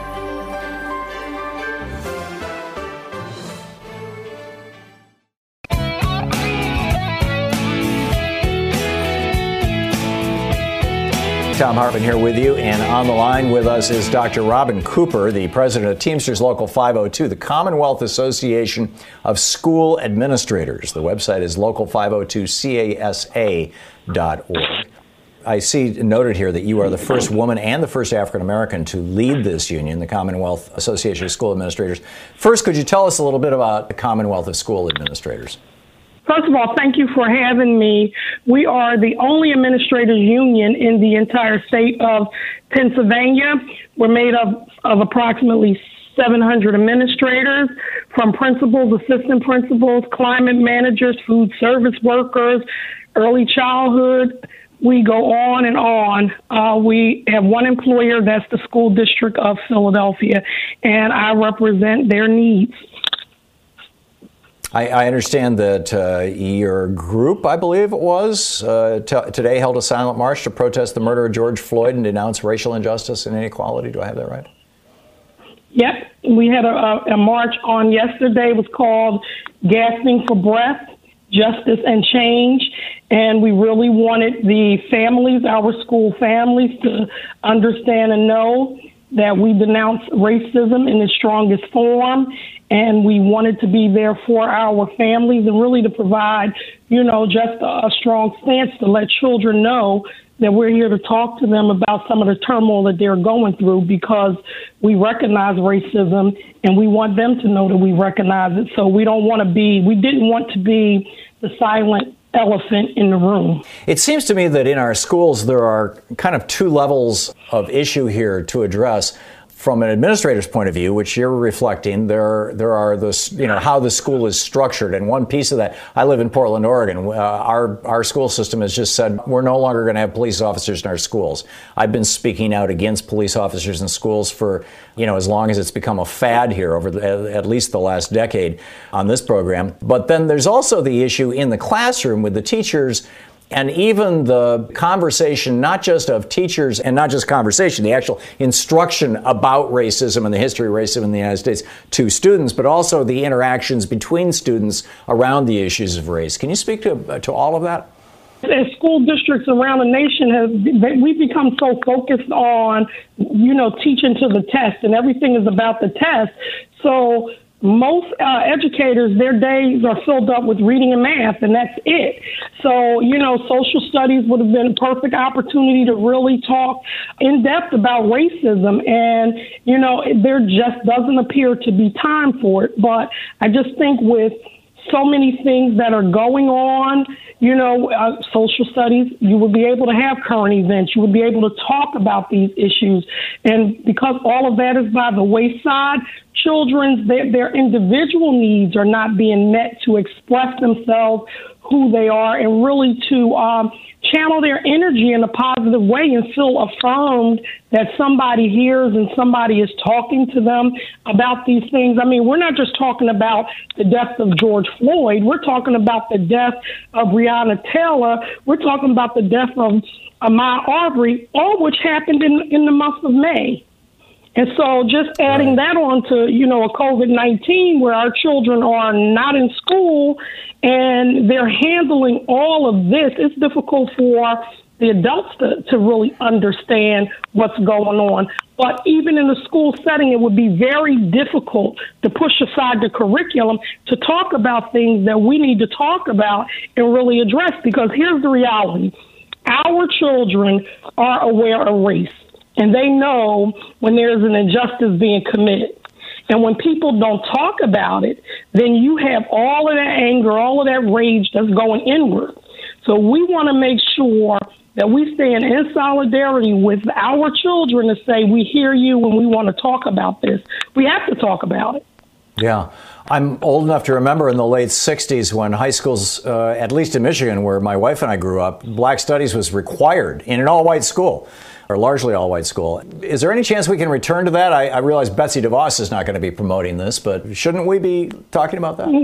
Thom Hartmann here with you, and on the line with us is Dr. Robin Cooper, the president of Teamsters Local 502, the Commonwealth Association of School Administrators. The website is local502casa.org. I see noted here that you are the first woman and the first African American to lead this union, the Commonwealth Association of School Administrators. First, could you tell us a little bit about the Commonwealth of School Administrators? First of all, thank you for having me. We are the only administrators union in the entire state of Pennsylvania. We're made up of approximately 700 administrators, from principals, assistant principals, climate managers, food service workers, early childhood. We go on and on. We have one employer, that's the school district of Philadelphia, and I represent their needs. I understand that your group, I believe it was, today held a silent march to protest the murder of George Floyd and denounce racial injustice and inequality. Do I have that right? Yep. We had a march on yesterday. It was called Gasping for Breath, Justice and Change. And we really wanted the families, our school families, to understand and know that we denounce racism in its strongest form, and we wanted to be there for our families and really to provide, just a strong stance to let children know that we're here to talk to them about some of the turmoil that they're going through, because we recognize racism and we want them to know that we recognize it. So we didn't want to be the silent elephant in the room. It seems to me that in our schools there are kind of two levels of issue here to address. From an administrator's point of view, which you're reflecting, there are this, how the school is structured. And one piece of that, I live in Portland, Oregon. Our school system has just said we're no longer going to have police officers in our schools. I've been speaking out against police officers in schools for, as long as it's become a fad here over at least the last decade on this program. But then there's also the issue in the classroom with the teachers. And even the conversation, not just of teachers and not just conversation, the actual instruction about racism and the history of racism in the United States to students, but also the interactions between students around the issues of race. Can you speak to all of that? As school districts around the nation we've become so focused on, teaching to the test, and everything is about the test. So most educators, their days are filled up with reading and math, and that's it. So, social studies would have been a perfect opportunity to really talk in depth about racism. And, there just doesn't appear to be time for it. But I just think with so many things that are going on, social studies, you would be able to have current events. You would be able to talk about these issues. And because all of that is by the wayside, children's, their individual needs are not being met to express themselves, who they are, and really to channel their energy in a positive way and feel affirmed that somebody hears and somebody is talking to them about these things. I mean, we're not just talking about the death of George Floyd. We're talking about the death of Breonna Taylor. We're talking about the death of Ahmaud Arbery, all which happened in the month of May. And so just adding that on to, a COVID-19 where our children are not in school and they're handling all of this, it's difficult for the adults to really understand what's going on. But even in the school setting, it would be very difficult to push aside the curriculum to talk about things that we need to talk about and really address. Because here's the reality. Our children are aware of race. And they know when there's an injustice being committed. And when people don't talk about it, then you have all of that anger, all of that rage that's going inward. So we want to make sure that we stand in solidarity with our children to say, we hear you and we want to talk about this. We have to talk about it. Yeah. I'm old enough to remember in the late 60s when high schools, at least in Michigan, where my wife and I grew up, Black Studies was required in an all-white school, or largely all-white school. Is there any chance we can return to that? I realize Betsy DeVos is not going to be promoting this, but shouldn't we be talking about that?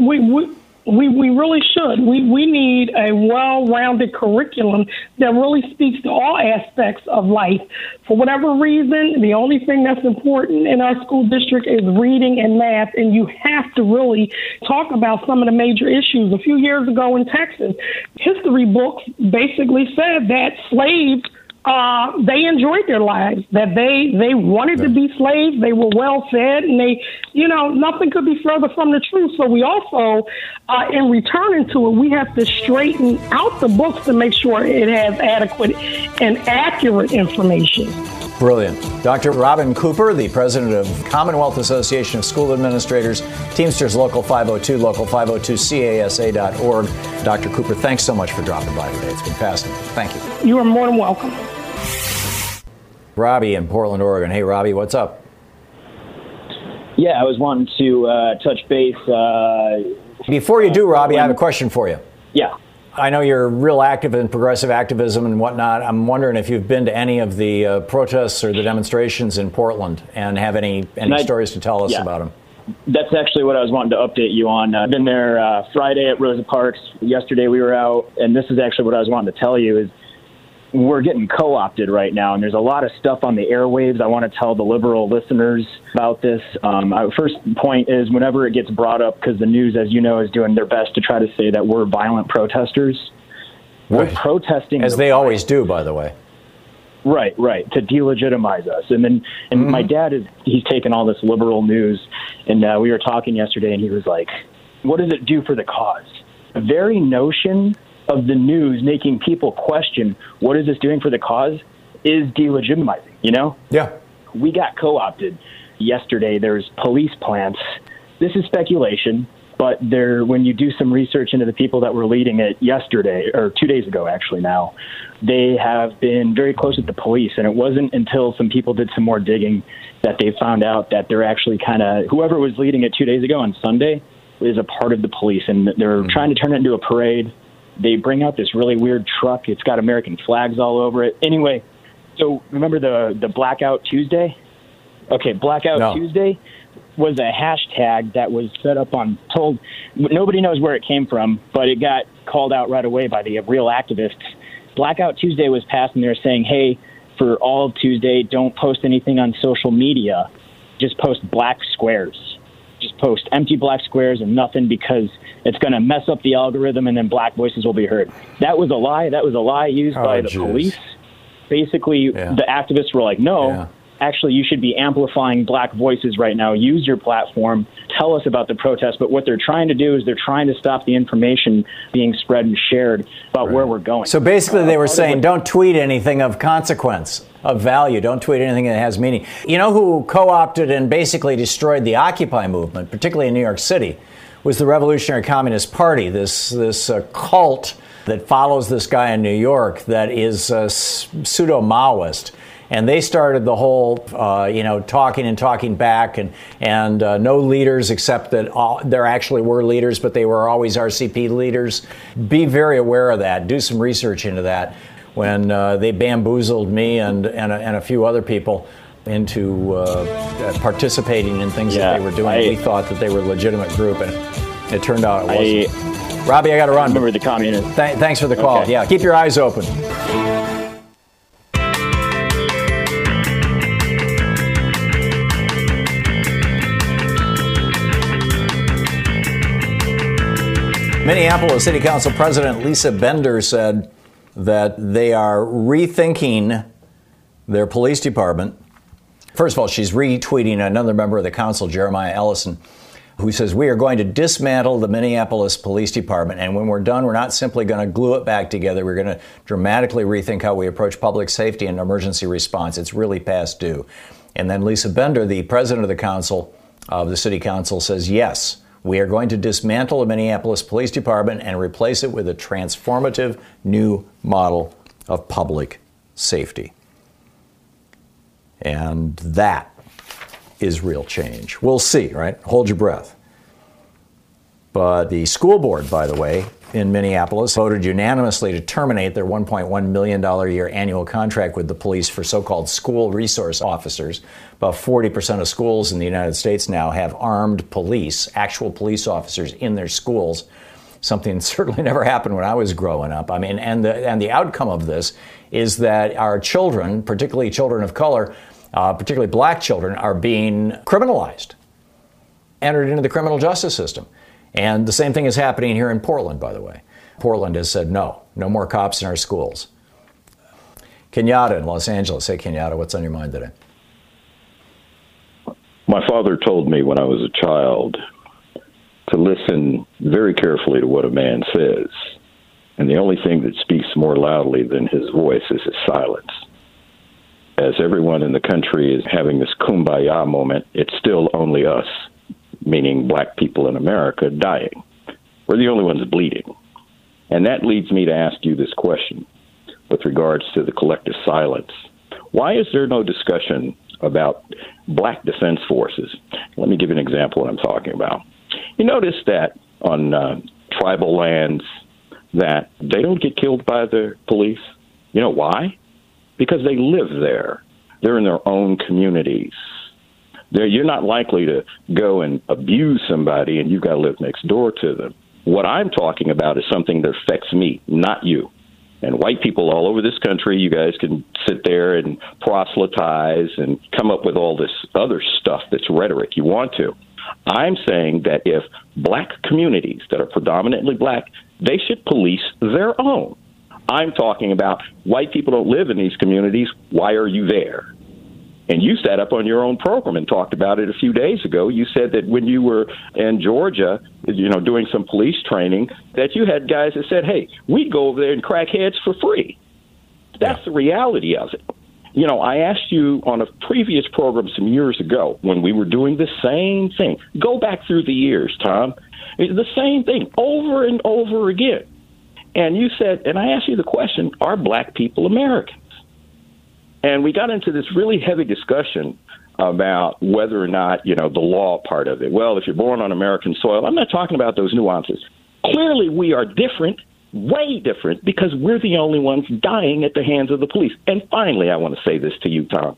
We really should. We need a well-rounded curriculum that really speaks to all aspects of life. For whatever reason, the only thing that's important in our school district is reading and math, and you have to really talk about some of the major issues. A few years ago in Texas, history books basically said that slaves they enjoyed their lives, that they wanted to be slaves, they were well fed, and nothing could be further from the truth. So we also, in returning to it, we have to straighten out the books to make sure it has adequate and accurate information. Brilliant. Dr. Robin Cooper, the president of Commonwealth Association of School Administrators, Teamsters Local 502, Local 502CASA.org. Dr. Cooper, thanks so much for dropping by today. It's been fascinating. Thank you. You are more than welcome. Robbie in Portland, Oregon. Hey, Robbie, what's up? Yeah, I was wanting to touch base. Before you do, Robbie, I have a question for you. Yeah. I know you're real active in progressive activism and whatnot. I'm wondering if you've been to any of the protests or the demonstrations in Portland and have any stories to tell us about them. That's actually what I was wanting to update you on. I've been there Friday at Rosa Parks. Yesterday we were out, and this is actually what I was wanting to tell you is we're getting co-opted right now, and there's a lot of stuff on the airwaves. I want to tell the liberal listeners about this. First point is whenever it gets brought up, because the news, as you know, is doing their best to try to say that we're violent protesters. We're protesting. As they always do, by the way. Right, to delegitimize us. And my dad, he's taken all this liberal news, and we were talking yesterday, and he was like, what does it do for the cause? The very notion of the news making people question what is this doing for the cause is delegitimizing, Yeah. We got co-opted yesterday. There's police plants. This is speculation, but when you do some research into the people that were leading it yesterday, or 2 days ago actually now, they have been very close with the police, and it wasn't until some people did some more digging that they found out that they're actually whoever was leading it 2 days ago on Sunday is a part of the police, and they're trying to turn it into a parade. They bring out this really weird truck. It's got American flags all over it. Anyway, so remember the Blackout Tuesday? Okay, Blackout Tuesday was a hashtag that was set up nobody knows where it came from, but it got called out right away by the real activists. Blackout Tuesday was passed, and they're saying, hey, for all of Tuesday, don't post anything on social media. Just post black squares. Just post empty black squares and nothing, because it's going to mess up the algorithm and then black voices will be heard. That was a lie. That was a lie used by the police. Basically, the activists were like, no, actually, you should be amplifying black voices right now. Use your platform. Tell us about the protest. But what they're trying to do is they're trying to stop the information being spread and shared about where we're going. So basically they were saying, don't tweet anything of consequence, of value. Don't tweet anything that has meaning. You know who co-opted and basically destroyed the Occupy movement, particularly in New York City, was the Revolutionary Communist Party, this cult that follows this guy in New York that is pseudo-Maoist. And they started the whole, talking back and no leaders except that there actually were leaders, but they were always RCP leaders. Be very aware of that. Do some research into that. When they bamboozled me and a few other people into participating in things that they were doing, we thought that they were a legitimate group, and it turned out it wasn't. Robbie, I got to run. Remember the communists. Thanks for the call. Okay. Yeah, keep your eyes open. Minneapolis City Council President Lisa Bender said that they are rethinking their police department. First of all, she's retweeting another member of the council, Jeremiah Ellison, who says, we are going to dismantle the Minneapolis Police Department, and when we're done, we're not simply going to glue it back together. We're going to dramatically rethink how we approach public safety and emergency response. It's really past due. And then Lisa Bender, the president of the council, of the city council, says, yes, we are going to dismantle the Minneapolis Police Department and replace it with a transformative new model of public safety. And that is real change. We'll see, right? Hold your breath. But the school board, by the way, in Minneapolis voted unanimously to terminate their $1.1 million a year annual contract with the police for so-called school resource officers. About 40% of schools in the United States now have armed police, actual police officers in their schools, something that certainly never happened when I was growing up. I mean, and the outcome of this is that our children, particularly children of color, particularly black children, are being criminalized, entered into the criminal justice system. And the same thing is happening here in Portland, by the way. Portland has said no more cops in our schools. Kenyatta in Los Angeles. Hey, Kenyatta, what's on your mind today? My father told me when I was a child to listen very carefully to what a man says. And the only thing that speaks more loudly than his voice is his silence. As everyone in the country is having this kumbaya moment, it's still only us, meaning black people in America, dying. We're the only ones bleeding. And that leads me to ask you this question with regards to the collective silence. Why is there no discussion about black defense forces? Let me give you an example of what I'm talking about. You notice that on tribal lands that they don't get killed by the police. You know why? Because they live there. They're in their own communities. You're not likely to go and abuse somebody and you've got to live next door to them. What I'm talking about is something that affects me, not you. And white people all over this country, you guys can sit there and proselytize and come up with all this other stuff that's rhetoric you want to. I'm saying that if black communities that are predominantly black, they should police their own. I'm talking about white people don't live in these communities. Why are you there? And you sat up on your own program and talked about it a few days ago. You said that when you were in Georgia, doing some police training, that you had guys that said, hey, we'd go over there and crack heads for free. That's the reality of it. I asked you on a previous program some years ago when we were doing the same thing. Go back through the years, Tom. It's the same thing over and over again. And you said, and I asked you the question, are black people Americans? And we got into this really heavy discussion about whether or not, the law part of it. Well, if you're born on American soil, I'm not talking about those nuances. Clearly, we are different, way different, because we're the only ones dying at the hands of the police. And finally, I want to say this to you, Tom.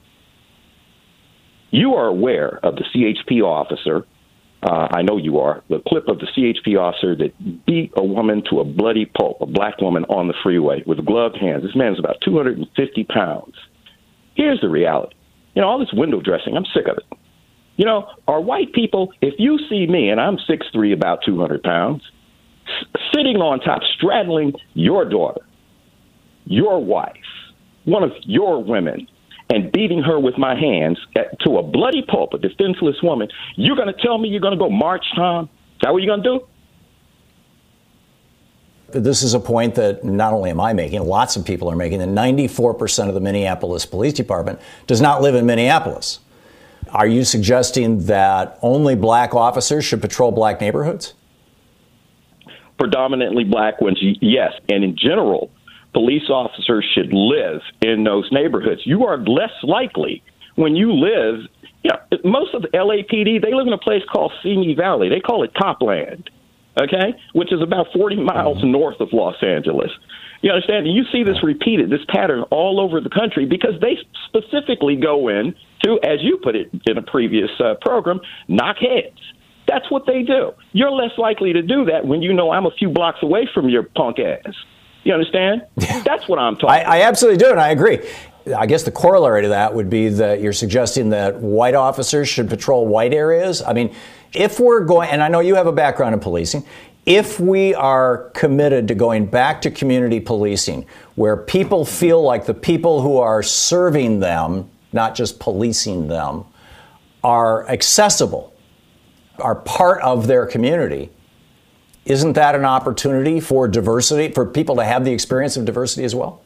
You are aware of the CHP officer. I know you are. The clip of the CHP officer that beat a woman to a bloody pulp, a black woman on the freeway with gloved hands. This man's about 250 pounds. Here's the reality. All this window dressing, I'm sick of it. Our white people, if you see me, and I'm 6'3", about 200 pounds, sitting on top, straddling your daughter, your wife, one of your women, and beating her with my hands to a bloody pulp, a defenseless woman, you're going to tell me you're going to go march, Tom? Is that what you're going to do? This is a point that not only am I making, lots of people are making, that 94% of the Minneapolis Police Department does not live in Minneapolis. Are you suggesting that only black officers should patrol black neighborhoods? Predominantly black ones, yes. And in general, police officers should live in those neighborhoods. You are less likely when you live, most of the LAPD, they live in a place called Simi Valley. They call it Copland. Okay, which is about 40 miles north of Los Angeles. You understand? And you see this repeated, this pattern all over the country because they specifically go in to, as you put it in a previous program, knock heads. That's what they do. You're less likely to do that when you know I'm a few blocks away from your punk ass. You understand? That's what I'm talking about. I absolutely do, and I agree. I guess the corollary to that would be that you're suggesting that white officers should patrol white areas. I mean, if we're going, and I know you have a background in policing, if we are committed to going back to community policing, where people feel like the people who are serving them, not just policing them, are accessible, are part of their community, isn't that an opportunity for diversity, for people to have the experience of diversity as well?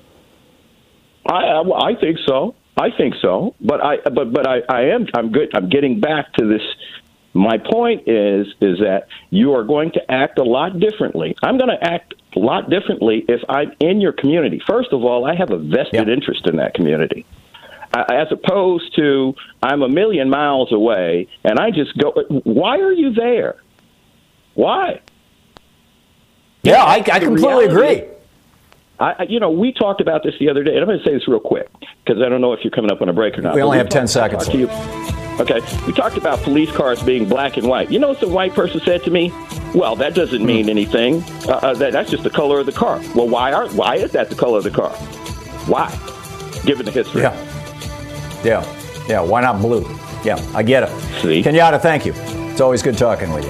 I think so. I think so. But I'm good. I'm getting back to this. My point is that you are going to act a lot differently. I'm going to act a lot differently if I'm in your community. First of all, I have a vested interest in that community, as opposed to I'm a million miles away and I just go. Why are you there? Why? Yeah, I completely agree. We talked about this the other day, and I'm going to say this real quick because I don't know if you're coming up on a break or not. We only have 10 seconds. Okay, we talked about police cars being black and white. You know what the white person said to me? Well, that doesn't mean anything. That's just the color of the car. Well, why is that the color of the car? Why? Given the history. Yeah. Why not blue? Yeah, I get it. See? Kenyatta, thank you. It's always good talking with you.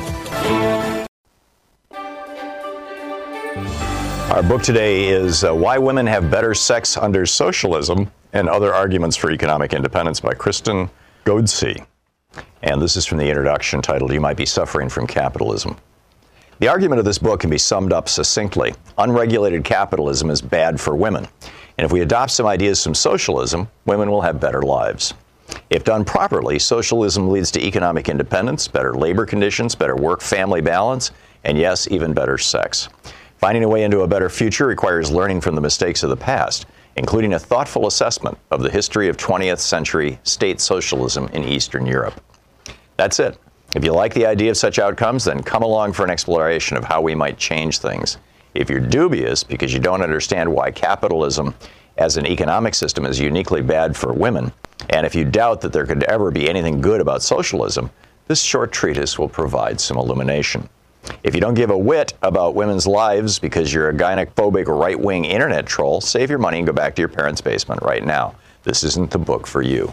Our book today is Why Women Have Better Sex Under Socialism and Other Arguments for Economic Independence by Kristen Godsey. And this is from the introduction titled, You Might Be Suffering from Capitalism. The argument of this book can be summed up succinctly. Unregulated capitalism is bad for women. And if we adopt some ideas from socialism, women will have better lives. If done properly, socialism leads to economic independence, better labor conditions, better work-family balance, and yes, even better sex. Finding a way into a better future requires learning from the mistakes of the past, including a thoughtful assessment of the history of 20th century state socialism in Eastern Europe. That's it. If you like the idea of such outcomes, then come along for an exploration of how we might change things. If you're dubious because you don't understand why capitalism as an economic system is uniquely bad for women, and if you doubt that there could ever be anything good about socialism, this short treatise will provide some illumination. If you don't give a whit about women's lives because you're a gynophobic right-wing internet troll, save your money and go back to your parents' basement right now. This isn't the book for you.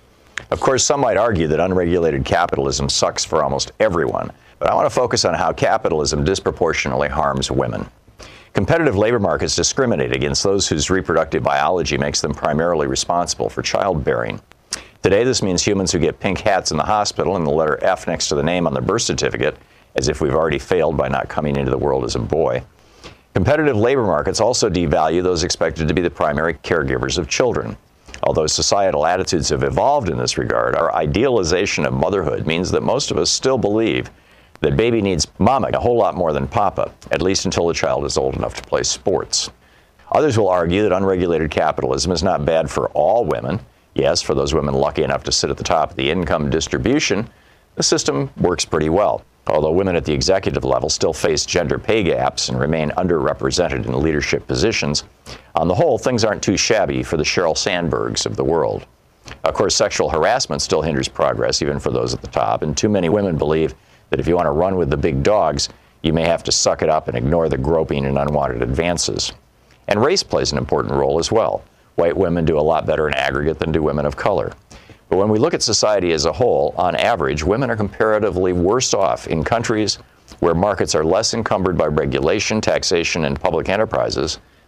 Of course, some might argue that unregulated capitalism sucks for almost everyone, but I want to focus on how capitalism disproportionately harms women. Competitive labor markets discriminate against those whose reproductive biology makes them primarily responsible for childbearing. Today, this means humans who get pink hats in the hospital and the letter F next to the name on the birth certificate, as if we've already failed by not coming into the world as a boy. Competitive labor markets also devalue those expected to be the primary caregivers of children. Although societal attitudes have evolved in this regard, our idealization of motherhood means that most of us still believe that baby needs mama a whole lot more than papa, at least until the child is old enough to play sports. Others will argue that unregulated capitalism is not bad for all women. Yes, for those women lucky enough to sit at the top of the income distribution, the system works pretty well. Although women at the executive level still face gender pay gaps and remain underrepresented in leadership positions, on the whole, things aren't too shabby for the Sheryl Sandbergs of the world. Of course, sexual harassment still hinders progress, even for those at the top, and too many women believe that if you want to run with the big dogs, you may have to suck it up and ignore the groping and unwanted advances. And race plays an important role as well. White women do a lot better in aggregate than do women of color. But when we look at society as a whole, on average, women are comparatively worse off in countries where markets are less encumbered by regulation, taxation, and public enterprises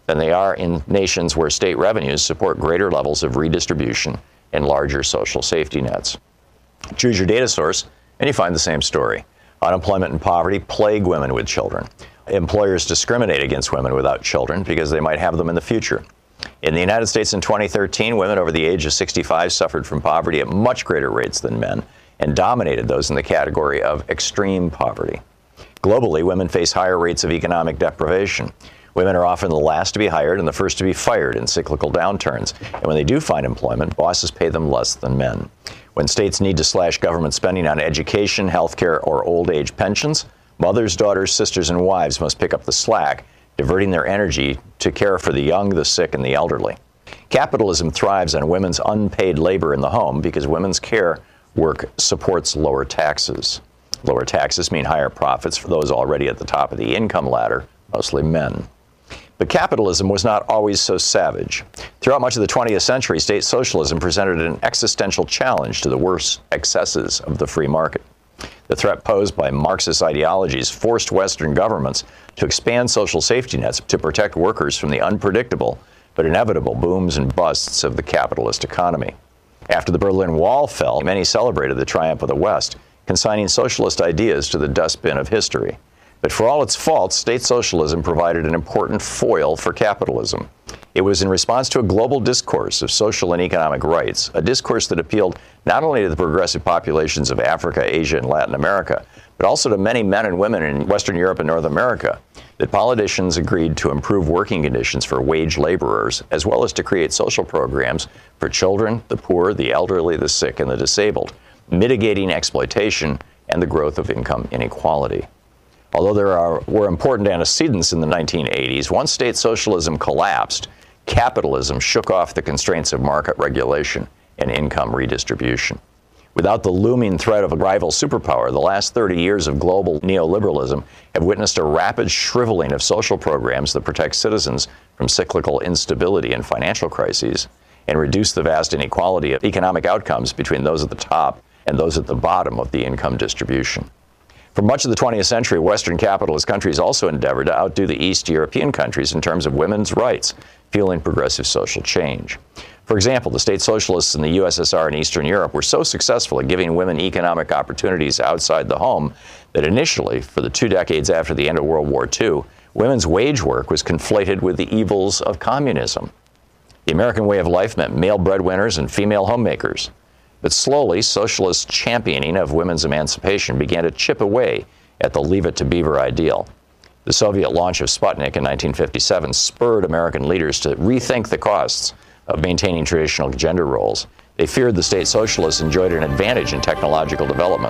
than they are in nations where state revenues support greater levels of redistribution and larger social safety nets. Choose your data source, and you find the same story. Unemployment and poverty plague women with children. Employers discriminate against women without children because they might have them in the future. In the United States in 2013, women over the age of 65 suffered from poverty at much greater rates than men and dominated those in the category of extreme poverty. Globally, women face higher rates of economic deprivation. Women are often the last to be hired and the first to be fired in cyclical downturns. And when they do find employment, bosses pay them less than men. When states need to slash government spending on education, healthcare, or old age pensions, mothers, daughters, sisters, and wives must pick up the slack, diverting their energy to care for the young, the sick, and the elderly. Capitalism thrives on women's unpaid labor in the home because women's care work supports lower taxes. Lower taxes mean higher profits for those already at the top of the income ladder, mostly men. But capitalism was not always so savage. Throughout much of the 20th century, state socialism presented an existential challenge to the worst excesses of the free market. The threat posed by Marxist ideologies forced Western governments to expand social safety nets to protect workers from the unpredictable but inevitable booms and busts of the capitalist economy. After the Berlin Wall fell, many celebrated the triumph of the West, consigning socialist ideas to the dustbin of history. But for all its faults, state socialism provided an important foil for capitalism. It was in response to a global discourse of social and economic rights, a discourse that appealed not only to the progressive populations of Africa, Asia, and Latin America, but also to many men and women in Western Europe and North America, that politicians agreed to improve working conditions for wage laborers, as well as to create social programs for children, the poor, the elderly, the sick, and the disabled, mitigating exploitation and the growth of income inequality. Although there were important antecedents in the 1980s, once state socialism collapsed, capitalism shook off the constraints of market regulation and income redistribution. Without the looming threat of a rival superpower, the last 30 years of global neoliberalism have witnessed a rapid shriveling of social programs that protect citizens from cyclical instability and financial crises and reduce the vast inequality of economic outcomes between those at the top and those at the bottom of the income distribution. For much of the 20th century, Western capitalist countries also endeavored to outdo the East European countries in terms of women's rights, fueling progressive social change. For example, the state socialists in the USSR and Eastern Europe were so successful at giving women economic opportunities outside the home that initially, for the 2 decades after the end of World War II, women's wage work was conflated with the evils of communism. The American way of life meant male breadwinners and female homemakers. But slowly, socialist championing of women's emancipation began to chip away at the Leave It to Beaver ideal. The Soviet launch of Sputnik in 1957 spurred American leaders to rethink the costs of maintaining traditional gender roles. They feared the state socialists enjoyed an advantage in technological development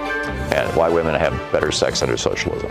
and why women have better sex under socialism.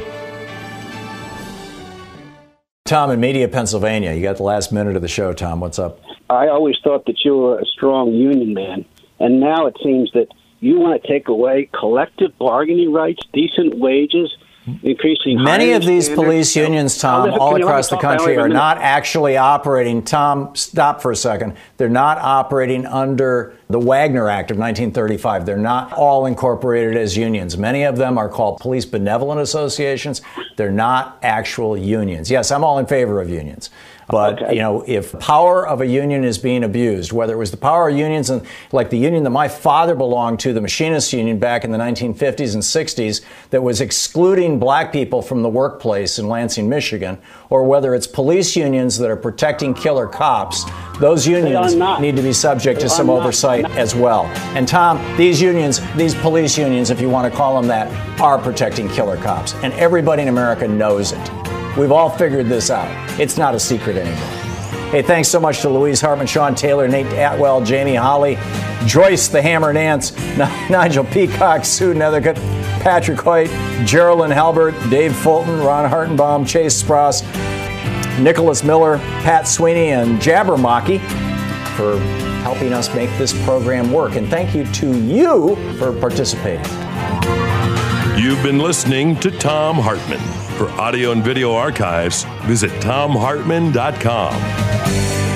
Tom in Media, Pennsylvania. You got the last minute of the show, Tom. What's up? I always thought that you were a strong union man. And now it seems that you want to take away collective bargaining rights, decent wages, increasing many of these standards. Police unions, Tom, all across the country are not actually operating. Tom, stop for a second. They're not operating under the Wagner Act of 1935. They're not all incorporated as unions. Many of them are called police benevolent associations. They're not actual unions. Yes, I'm all in favor of unions. But, okay. You know, if power of a union is being abused, whether it was the power of unions and like the union that my father belonged to, the Machinists Union back in the 1950s and 60s, that was excluding black people from the workplace in Lansing, Michigan, or whether it's police unions that are protecting killer cops, those unions need to be subject to some oversight as well. And Tom, these unions, these police unions, if you want to call them that, are protecting killer cops. And everybody in America knows it. We've all figured this out. It's not a secret anymore. Hey, thanks so much to Louise Hartman, Sean Taylor, Nate Atwell, Jamie Holly, Joyce the Hammer Nance, Nigel Peacock, Sue Nethercutt, Patrick Hoyt, Geraldine Halbert, Dave Fulton, Ron Hartenbaum, Chase Spross, Nicholas Miller, Pat Sweeney, and Jabbermocky for helping us make this program work. And thank you to you for participating. You've been listening to Thom Hartmann. For audio and video archives, visit thomhartmann.com.